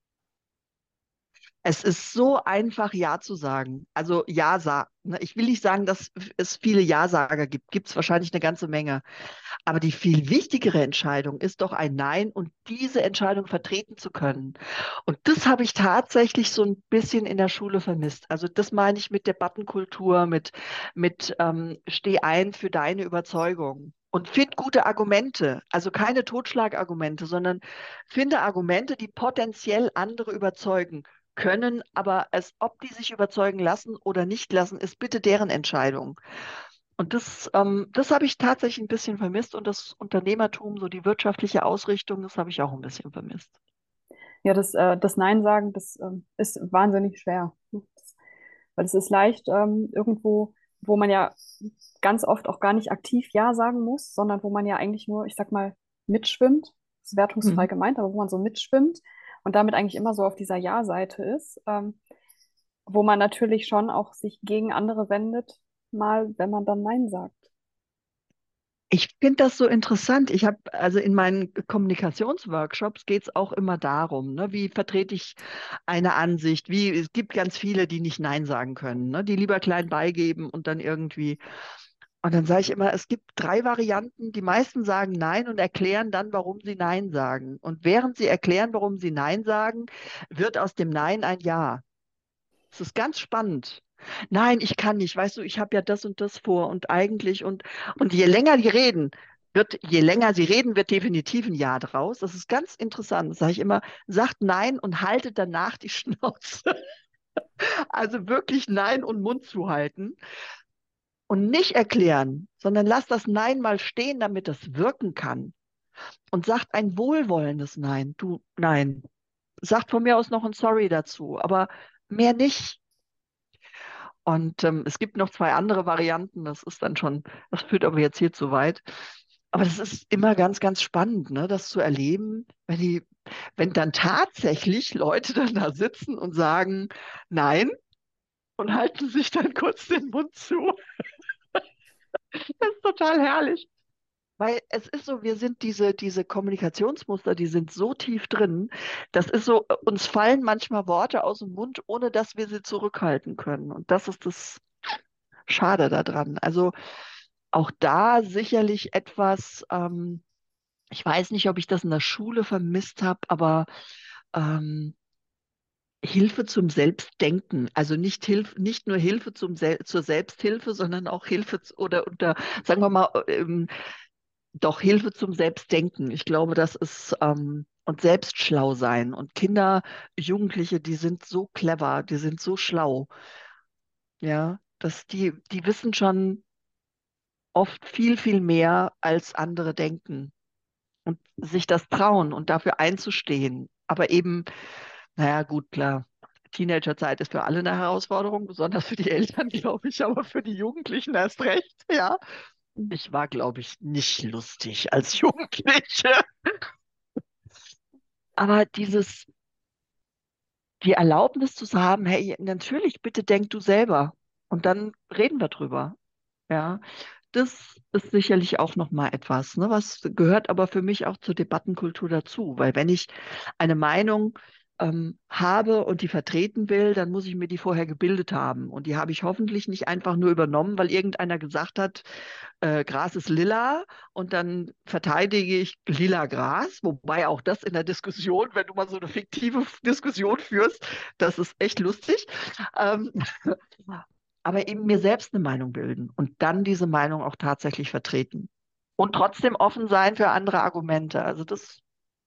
Es ist so einfach, Ja zu sagen. Also Ja sagen. Ich will nicht sagen, dass es viele Ja-Sager gibt. Gibt es wahrscheinlich eine ganze Menge. Aber die viel wichtigere Entscheidung ist doch ein Nein und diese Entscheidung vertreten zu können. Und das habe ich tatsächlich so ein bisschen in der Schule vermisst. Also das meine ich mit Debattenkultur, mit steh ein für deine Überzeugung. Und find gute Argumente, also keine Totschlagargumente, sondern finde Argumente, die potenziell andere überzeugen können, aber ob die sich überzeugen lassen oder nicht lassen, ist bitte deren Entscheidung. Und das habe ich tatsächlich ein bisschen vermisst und das Unternehmertum, so die wirtschaftliche Ausrichtung, das habe ich auch ein bisschen vermisst. Ja, das Nein sagen, das ist wahnsinnig schwer. Weil es ist leicht irgendwo, wo man ja ganz oft auch gar nicht aktiv Ja sagen muss, sondern wo man ja eigentlich nur, ich sag mal, mitschwimmt. Das ist wertungsfrei Mhm. gemeint, aber wo man so mitschwimmt und damit eigentlich immer so auf dieser Ja-Seite ist, wo man natürlich schon auch sich gegen andere wendet, mal, wenn man dann Nein sagt. Ich finde das so interessant. Ich habe, also in meinen Kommunikationsworkshops geht es auch immer darum, ne, wie vertrete ich eine Ansicht, es gibt ganz viele, die nicht Nein sagen können, ne, die lieber klein beigeben und dann irgendwie. Und dann sage ich immer, es gibt 3 Varianten. Die meisten sagen Nein und erklären dann, warum sie Nein sagen. Und während sie erklären, warum sie Nein sagen, wird aus dem Nein ein Ja. Es ist ganz spannend. Nein, ich kann nicht. Weißt du, ich habe ja das und das vor und eigentlich und je länger sie reden, wird definitiv ein Ja draus. Das ist ganz interessant. Das sage ich immer, sagt Nein und haltet danach die Schnauze. Also wirklich Nein und Mund zuhalten und nicht erklären, sondern lasst das Nein mal stehen, damit es wirken kann. Und sagt ein wohlwollendes Nein. Du, nein. Sagt von mir aus noch ein Sorry dazu, aber mehr nicht. Und es gibt noch 2 andere Varianten. Das führt aber jetzt hier zu weit. Aber das ist immer ganz, ganz spannend, ne, das zu erleben, wenn dann tatsächlich Leute dann da sitzen und sagen, nein, und halten sich dann kurz den Mund zu. Das ist total herrlich. Weil es ist so, wir sind diese Kommunikationsmuster, die sind so tief drin. Das ist so, uns fallen manchmal Worte aus dem Mund, ohne dass wir sie zurückhalten können. Und das ist das Schade daran. Also auch da sicherlich etwas, ich weiß nicht, ob ich das in der Schule vermisst habe, aber ähm, Hilfe zum Selbstdenken. Also nicht nur Hilfe zur Selbsthilfe, sondern auch oder unter, sagen wir mal, doch Hilfe zum Selbstdenken. Ich glaube, das ist und selbst schlau sein. Und Kinder, Jugendliche, die sind so clever, die sind so schlau, ja, dass die wissen schon oft viel, viel mehr, als andere denken und sich das trauen und dafür einzustehen. Aber eben, naja, gut, klar. Teenagerzeit ist für alle eine Herausforderung, besonders für die Eltern, glaube ich, aber für die Jugendlichen erst recht, ja. Ich war, glaube ich, nicht lustig als Jugendliche. Aber die Erlaubnis zu haben, hey, natürlich, bitte denk du selber. Und dann reden wir drüber. Ja, das ist sicherlich auch noch mal etwas, ne, was gehört aber für mich auch zur Debattenkultur dazu. Weil wenn ich eine Meinung habe und die vertreten will, dann muss ich mir die vorher gebildet haben. Und die habe ich hoffentlich nicht einfach nur übernommen, weil irgendeiner gesagt hat, Gras ist lila und dann verteidige ich lila Gras, wobei auch das in der Diskussion, wenn du mal so eine fiktive Diskussion führst, das ist echt lustig. Ähm, aber eben mir selbst eine Meinung bilden und dann diese Meinung auch tatsächlich vertreten. Und trotzdem offen sein für andere Argumente. Also das,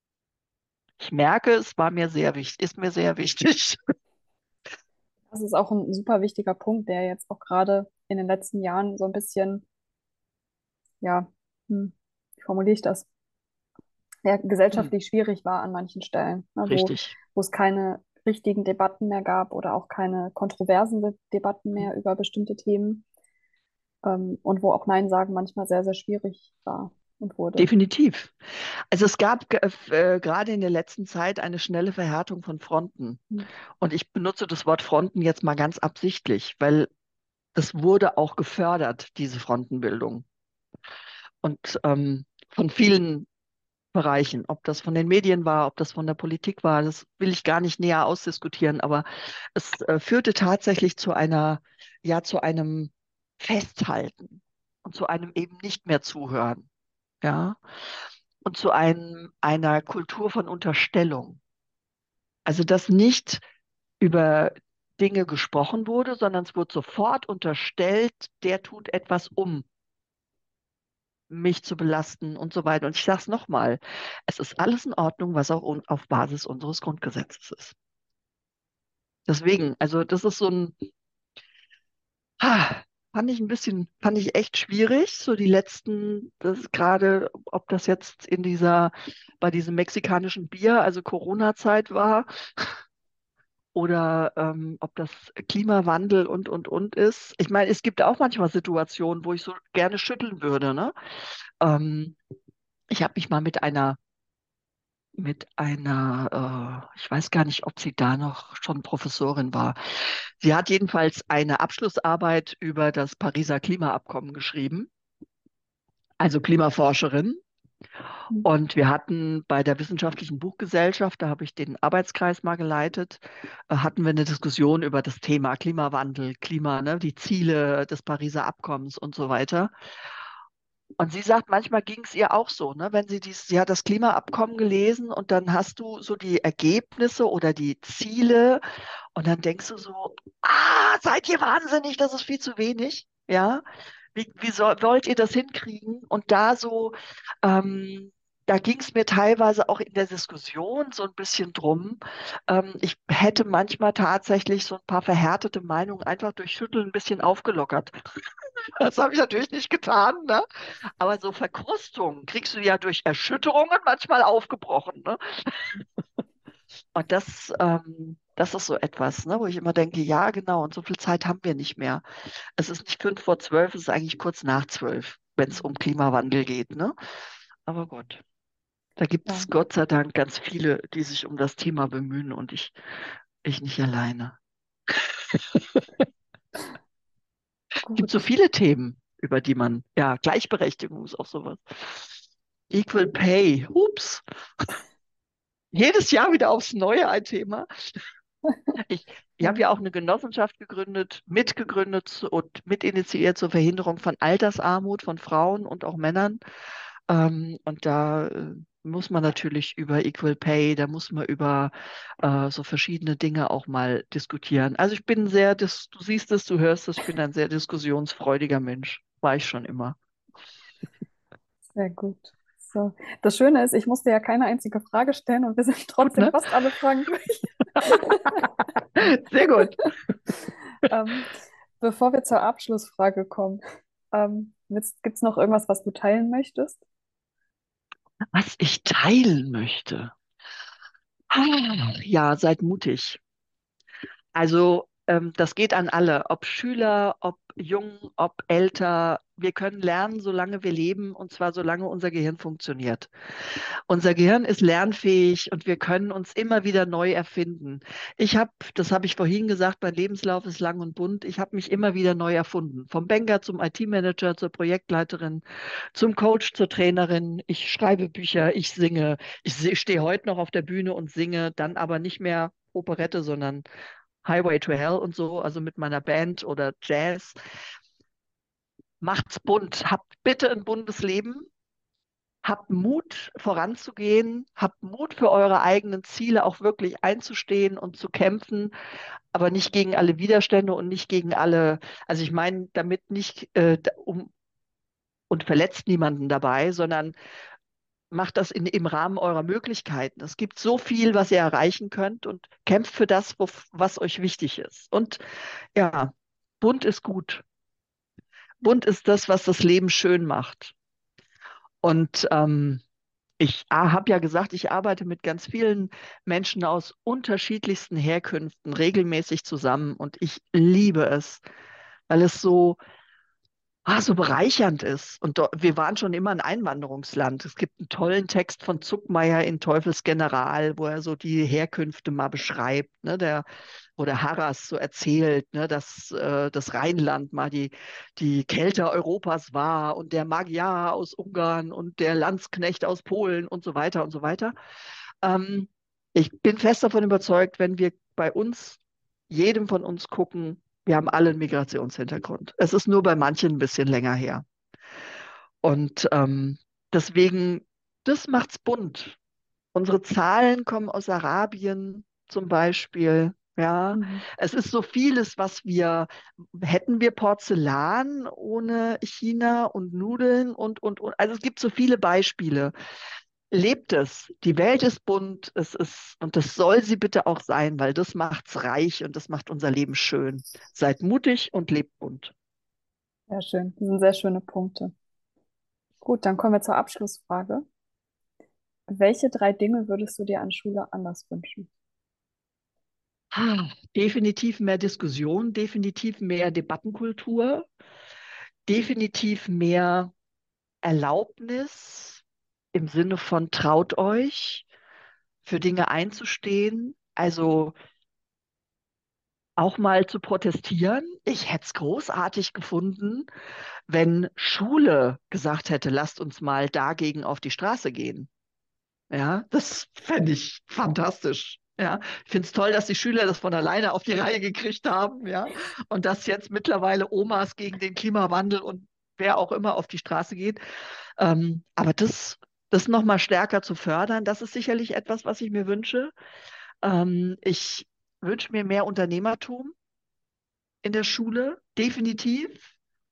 ich merke, es war mir sehr wichtig, ist mir sehr wichtig. Das ist auch ein super wichtiger Punkt, der jetzt auch gerade in den letzten Jahren so ein bisschen, ja, wie formuliere ich das? Ja, Hm, gesellschaftlich schwierig war an manchen Stellen, ne, richtig. wo es keine richtigen Debatten mehr gab oder auch keine kontroversen Debatten Hm. mehr über bestimmte Themen, und wo auch Nein sagen manchmal sehr, sehr schwierig war und wurde. Definitiv. Also es gab gerade in der letzten Zeit eine schnelle Verhärtung von Fronten. Hm. Und ich benutze das Wort Fronten jetzt mal ganz absichtlich, weil es wurde auch gefördert, diese Frontenbildung. Und von vielen Bereichen, ob das von den Medien war, ob das von der Politik war, das will ich gar nicht näher ausdiskutieren, aber es führte tatsächlich zu einem Festhalten und zu einem eben nicht mehr zuhören, ja, und zu einer Kultur von Unterstellung. Also, dass nicht über Dinge gesprochen wurde, sondern es wurde sofort unterstellt, der tut etwas, um mich zu belasten und so weiter. Und ich sage es nochmal, es ist alles in Ordnung, was auch auf Basis unseres Grundgesetzes ist. Deswegen, also das ist so ein, fand ich echt schwierig, so die letzten, das gerade, ob das jetzt bei diesem mexikanischen Bier, also Corona-Zeit war, oder ob das Klimawandel und ist. Ich meine, es gibt auch manchmal Situationen, wo ich so gerne schütteln würde, ne? Ähm, Ich habe mich mal ich weiß gar nicht, ob sie da noch schon Professorin war. Sie hat jedenfalls eine Abschlussarbeit über das Pariser Klimaabkommen geschrieben, also Klimaforscherin. Hm. Und wir hatten bei der Wissenschaftlichen Buchgesellschaft, da habe ich den Arbeitskreis mal geleitet, hatten wir eine Diskussion über das Thema Klimawandel, ne, die Ziele des Pariser Abkommens und so weiter. Und sie sagt, manchmal ging es ihr auch so, ne? Sie hat das Klimaabkommen gelesen und dann hast du so die Ergebnisse oder die Ziele und dann denkst du so, seid ihr wahnsinnig, das ist viel zu wenig, ja? Wollt ihr das hinkriegen? Und ähm, da ging es mir teilweise auch in der Diskussion so ein bisschen drum. Ich hätte manchmal tatsächlich so ein paar verhärtete Meinungen einfach durch Schütteln ein bisschen aufgelockert. Das habe ich natürlich nicht getan, ne? Aber so Verkrustungen kriegst du ja durch Erschütterungen manchmal aufgebrochen, ne? Und das ist so etwas, ne, wo ich immer denke, ja, genau, und so viel Zeit haben wir nicht mehr. Es ist nicht 5 vor 12, es ist eigentlich kurz nach 12, wenn es um Klimawandel geht, ne? Aber gut, da gibt Ja, es Gott sei Dank ganz viele, die sich um das Thema bemühen und ich nicht alleine. Es gibt so gut. viele Themen. über die man, ja, Gleichberechtigung ist auch sowas. Equal Pay, ups, jedes Jahr wieder aufs Neue ein Thema. Ich, ich habe Ja, ja auch eine Genossenschaft gegründet, mitgegründet und mitinitiiert zur Verhinderung von Altersarmut von Frauen und auch Männern. Und da muss man natürlich über Equal Pay, da muss man über so verschiedene Dinge auch mal diskutieren. Also ich bin sehr, du siehst es, du hörst es, ich bin ein sehr diskussionsfreudiger Mensch. War ich schon immer. sehr gut. So. Das Schöne ist, ich musste ja keine einzige Frage stellen und wir sind Gut, trotzdem ne? fast alle Fragen durch. Sehr gut. Ähm, Bevor wir zur Abschlussfrage kommen, gibt es noch irgendwas, was du teilen möchtest? Was ich teilen möchte. Ja, seid mutig. Also das geht an alle, ob Schüler, ob jung, ob älter. Wir können lernen, solange wir leben, und zwar solange unser Gehirn funktioniert. Unser Gehirn ist lernfähig und wir können uns immer wieder neu erfinden. Das habe ich vorhin gesagt, mein Lebenslauf ist lang und bunt. Ich habe mich immer wieder neu erfunden. Vom Banker zum IT-Manager, zur Projektleiterin, zum Coach, zur Trainerin. Ich schreibe Bücher, ich singe. Stehe heute noch auf der Bühne und singe, dann aber nicht mehr Operette, sondern Highway to Hell und so, also mit meiner Band oder Jazz. Macht's bunt. Habt bitte ein buntes Leben. Habt Mut, voranzugehen. Habt Mut für eure eigenen Ziele auch wirklich einzustehen und zu kämpfen, aber nicht gegen alle Widerstände und nicht gegen alle, also ich meine damit nicht und verletzt niemanden dabei, sondern macht das im Rahmen eurer Möglichkeiten. Es gibt so viel, was ihr erreichen könnt und kämpft für das, was euch wichtig ist. Und ja, bunt ist gut. Bunt ist das, was das Leben schön macht. Und ich habe ja gesagt, ich arbeite mit ganz vielen Menschen aus unterschiedlichsten Herkünften regelmäßig zusammen und ich liebe es, weil es so bereichernd ist. Und wir waren schon immer ein Einwanderungsland. Es gibt einen tollen Text von Zuckmayer in Teufels General, wo er so die Herkünfte mal beschreibt, ne, wo der Harras so erzählt, ne, dass das Rheinland mal die Kälte Europas war und der Magyar aus Ungarn und der Landsknecht aus Polen und so weiter und so weiter. Ähm, Ich bin fest davon überzeugt, wenn wir bei uns, jedem von uns gucken, wir haben alle einen Migrationshintergrund. Es ist nur bei manchen ein bisschen länger her. Und deswegen, das macht's bunt. Unsere Zahlen kommen aus Arabien zum Beispiel. Ja, Mhm. es ist so vieles, hätten wir Porzellan ohne China und Nudeln und. Also es gibt so viele Beispiele. Lebt es. Die Welt ist bunt. Und das soll sie bitte auch sein, weil das macht's reich und das macht unser Leben schön. Seid mutig und lebt bunt. Sehr schön. Das sind sehr schöne Punkte. Gut, dann kommen wir zur Abschlussfrage. Welche drei Dinge würdest du dir an Schule anders wünschen? Definitiv mehr Diskussion, definitiv mehr Debattenkultur, definitiv mehr Erlaubnis im Sinne von traut euch, für Dinge einzustehen, also auch mal zu protestieren. Ich hätte es großartig gefunden, wenn Schule gesagt hätte, lasst uns mal dagegen auf die Straße gehen. Ja, das fände ich fantastisch. Ja, ich finde es toll, dass die Schüler das von alleine auf die Reihe gekriegt haben, ja, und dass jetzt mittlerweile Omas gegen den Klimawandel und wer auch immer auf die Straße geht. Aber das noch mal stärker zu fördern, das ist sicherlich etwas, was ich mir wünsche. Ich wünsche mir mehr Unternehmertum in der Schule, definitiv,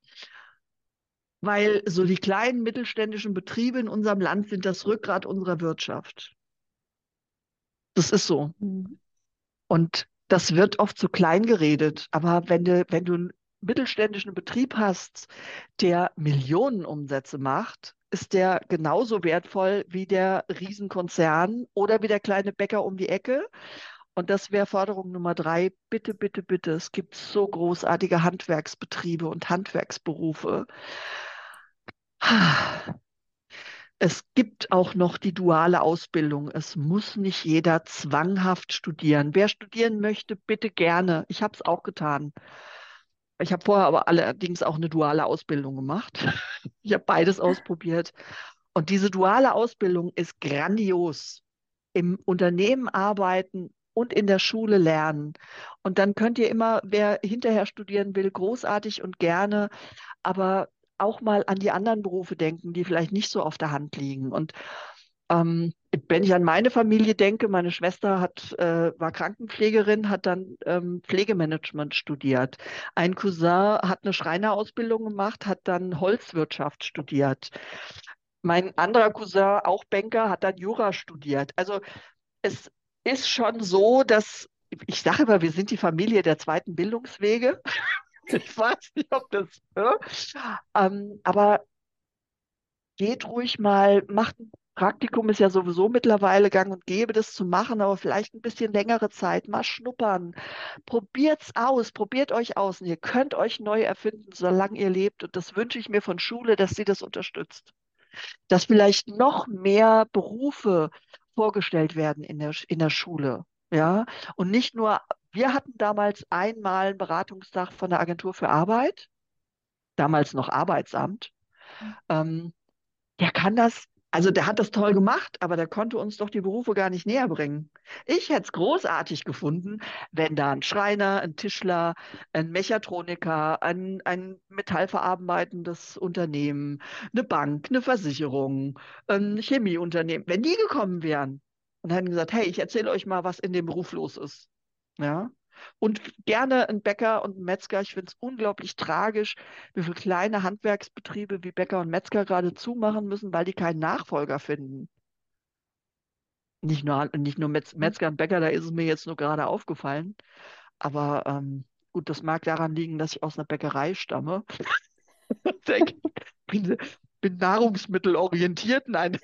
weil so die kleinen mittelständischen Betriebe in unserem Land sind das Rückgrat unserer Wirtschaft. Das ist so. Mhm. Und das wird oft zu klein geredet. Aber wenn du einen mittelständischen Betrieb hast, der Millionenumsätze macht, ist der genauso wertvoll wie der Riesenkonzern oder wie der kleine Bäcker um die Ecke. Und das wäre Forderung Nummer drei. Bitte, bitte, bitte. Es gibt so großartige Handwerksbetriebe und Handwerksberufe. Es gibt auch noch die duale Ausbildung. Es muss nicht jeder zwanghaft studieren. Wer studieren möchte, bitte gerne. Ich habe es auch getan. Ich habe vorher aber allerdings auch eine duale Ausbildung gemacht. Ich habe beides ausprobiert. Und diese duale Ausbildung ist grandios. Im Unternehmen arbeiten und in der Schule lernen. Und dann könnt ihr immer, wer hinterher studieren will, großartig und gerne, aber auch mal an die anderen Berufe denken, die vielleicht nicht so auf der Hand liegen. Und wenn ich an meine Familie denke, meine Schwester war Krankenpflegerin, hat dann Pflegemanagement studiert. Ein Cousin hat eine Schreinerausbildung gemacht, hat dann Holzwirtschaft studiert. Mein anderer Cousin, auch Banker, hat dann Jura studiert. Also es ist schon so, dass ich sage immer, wir sind die Familie der zweiten Bildungswege. Ich weiß nicht, ob das, aber geht ruhig mal, macht ein Praktikum, ist ja sowieso mittlerweile gang und gäbe, das zu machen, aber vielleicht ein bisschen längere Zeit, mal schnuppern. Probiert's aus, probiert euch aus und ihr könnt euch neu erfinden, solange ihr lebt. Und das wünsche ich mir von Schule, dass sie das unterstützt. Dass vielleicht noch mehr Berufe vorgestellt werden in der Schule. Ja, und nicht nur, wir hatten damals einmal einen Beratungstag von der Agentur für Arbeit, damals noch Arbeitsamt. Ähm, Der kann das, also der hat das toll gemacht, aber der konnte uns doch die Berufe gar nicht näher bringen. Ich hätte es großartig gefunden, wenn da ein Schreiner, ein Tischler, ein Mechatroniker, ein metallverarbeitendes Unternehmen, eine Bank, eine Versicherung, ein Chemieunternehmen, wenn die gekommen wären und hätten gesagt, hey, ich erzähle euch mal, was in dem Beruf los ist. Ja. Und gerne ein Bäcker und ein Metzger. Ich finde es unglaublich tragisch, wie viele kleine Handwerksbetriebe wie Bäcker und Metzger gerade zumachen müssen, weil die keinen Nachfolger finden. Nicht nur Metzger und Bäcker, da ist es mir jetzt nur gerade aufgefallen. Aber gut, das mag daran liegen, dass ich aus einer Bäckerei stamme. Ich bin, bin nahrungsmittelorientiert. Nein,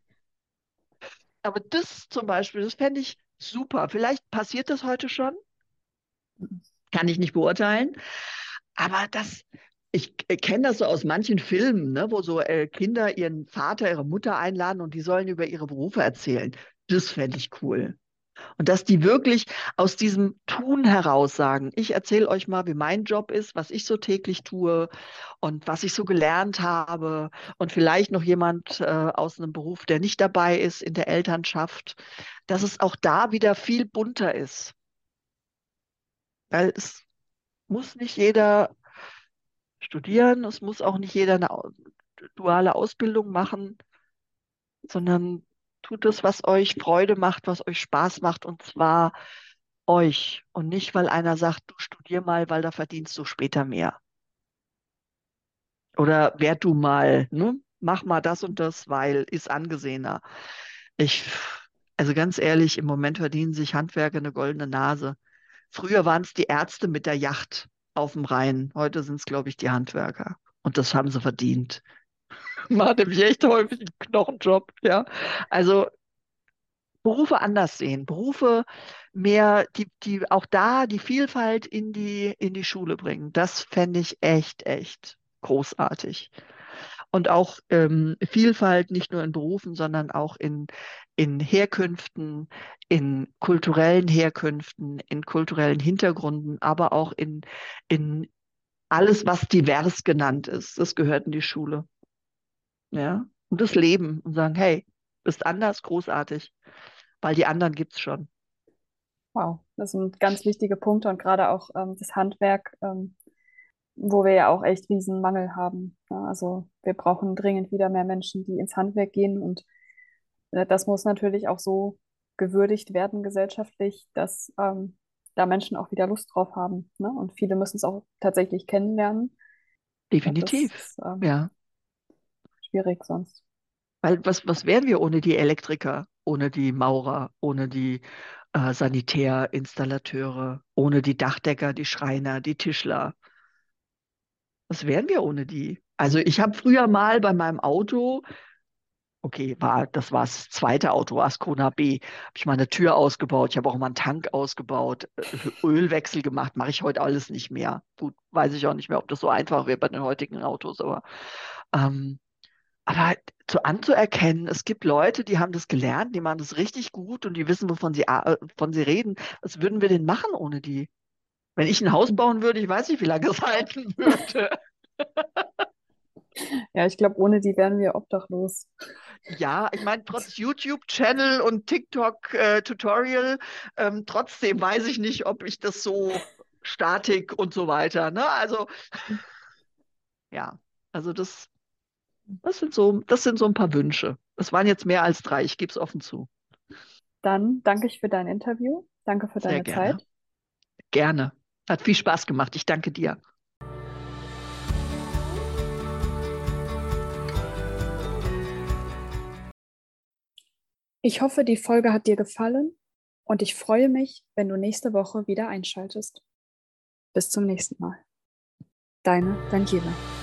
aber das zum Beispiel, das fände ich super. Vielleicht passiert das heute schon, kann ich nicht beurteilen. Aber ich kenne das so aus manchen Filmen, ne, wo so Kinder ihren Vater, ihre Mutter einladen und die sollen über ihre Berufe erzählen. Das fände ich cool. Und dass die wirklich aus diesem Tun heraus sagen, ich erzähle euch mal, wie mein Job ist, was ich so täglich tue und was ich so gelernt habe und vielleicht noch jemand aus einem Beruf, der nicht dabei ist in der Elternschaft, dass es auch da wieder viel bunter ist. Weil es muss nicht jeder studieren, es muss auch nicht jeder eine duale Ausbildung machen, sondern tut es, was euch Freude macht, was euch Spaß macht, und zwar euch und nicht, weil einer sagt, du studier mal, weil da verdienst du später mehr. Oder werd du mal, ne? Mach mal das und das, weil ist angesehener. Ich, also ganz ehrlich, im Moment verdienen sich Handwerker eine goldene Nase. Früher waren es die Ärzte mit der Yacht auf dem Rhein. Heute sind es, glaube ich, die Handwerker. Und das haben sie verdient. Man hat nämlich echt häufig einen Knochenjob, ja. Also Berufe anders sehen, Berufe mehr, die auch da die Vielfalt in die Schule bringen. Das fände ich echt, echt großartig. Und auch Vielfalt nicht nur in Berufen, sondern auch in Herkünften, in kulturellen Herkünften, in kulturellen Hintergründen, aber auch in alles, was divers genannt ist. Das gehört in die Schule. Ja. Und das Leben und sagen, hey, bist anders, großartig, weil die anderen gibt's schon. Wow, das sind ganz wichtige Punkte und gerade auch das Handwerk, wo wir ja auch echt riesen Mangel haben. Ja, also wir brauchen dringend wieder mehr Menschen, die ins Handwerk gehen und das muss natürlich auch so gewürdigt werden gesellschaftlich, dass da Menschen auch wieder Lust drauf haben. Ne? Und viele müssen es auch tatsächlich kennenlernen. Und das Definitiv. ist Ja. schwierig sonst. Weil was wären wir ohne die Elektriker, ohne die Maurer, ohne die Sanitärinstallateure, ohne die Dachdecker, die Schreiner, die Tischler? Was wären wir ohne die? Also ich habe früher mal bei meinem Auto, okay, das war das zweite Auto, war es Kona B, habe ich mal eine Tür ausgebaut, ich habe auch mal einen Tank ausgebaut, Ölwechsel gemacht, mache ich heute alles nicht mehr. Gut, weiß ich auch nicht mehr, ob das so einfach wird bei den heutigen Autos, ähm, aber anzuerkennen, es gibt Leute, die haben das gelernt, die machen das richtig gut und die wissen, wovon sie reden. Was würden wir denn machen ohne die? Wenn ich ein Haus bauen würde, ich weiß nicht, wie lange es halten würde. Ja, ich glaube, ohne die wären wir obdachlos. Ja, ich meine, trotz YouTube-Channel und TikTok-Tutorial, trotzdem weiß ich nicht, ob ich das so Statik und so weiter, ne? Also, ja, also das sind so ein paar Wünsche. Es waren jetzt mehr als drei, ich gebe es offen zu. Dann danke ich für dein Interview. Danke für Sehr deine gerne. Zeit. Gerne. Hat viel Spaß gemacht. Ich danke dir. Ich hoffe, die Folge hat dir gefallen und ich freue mich, wenn du nächste Woche wieder einschaltest. Bis zum nächsten Mal. Deine Daniela.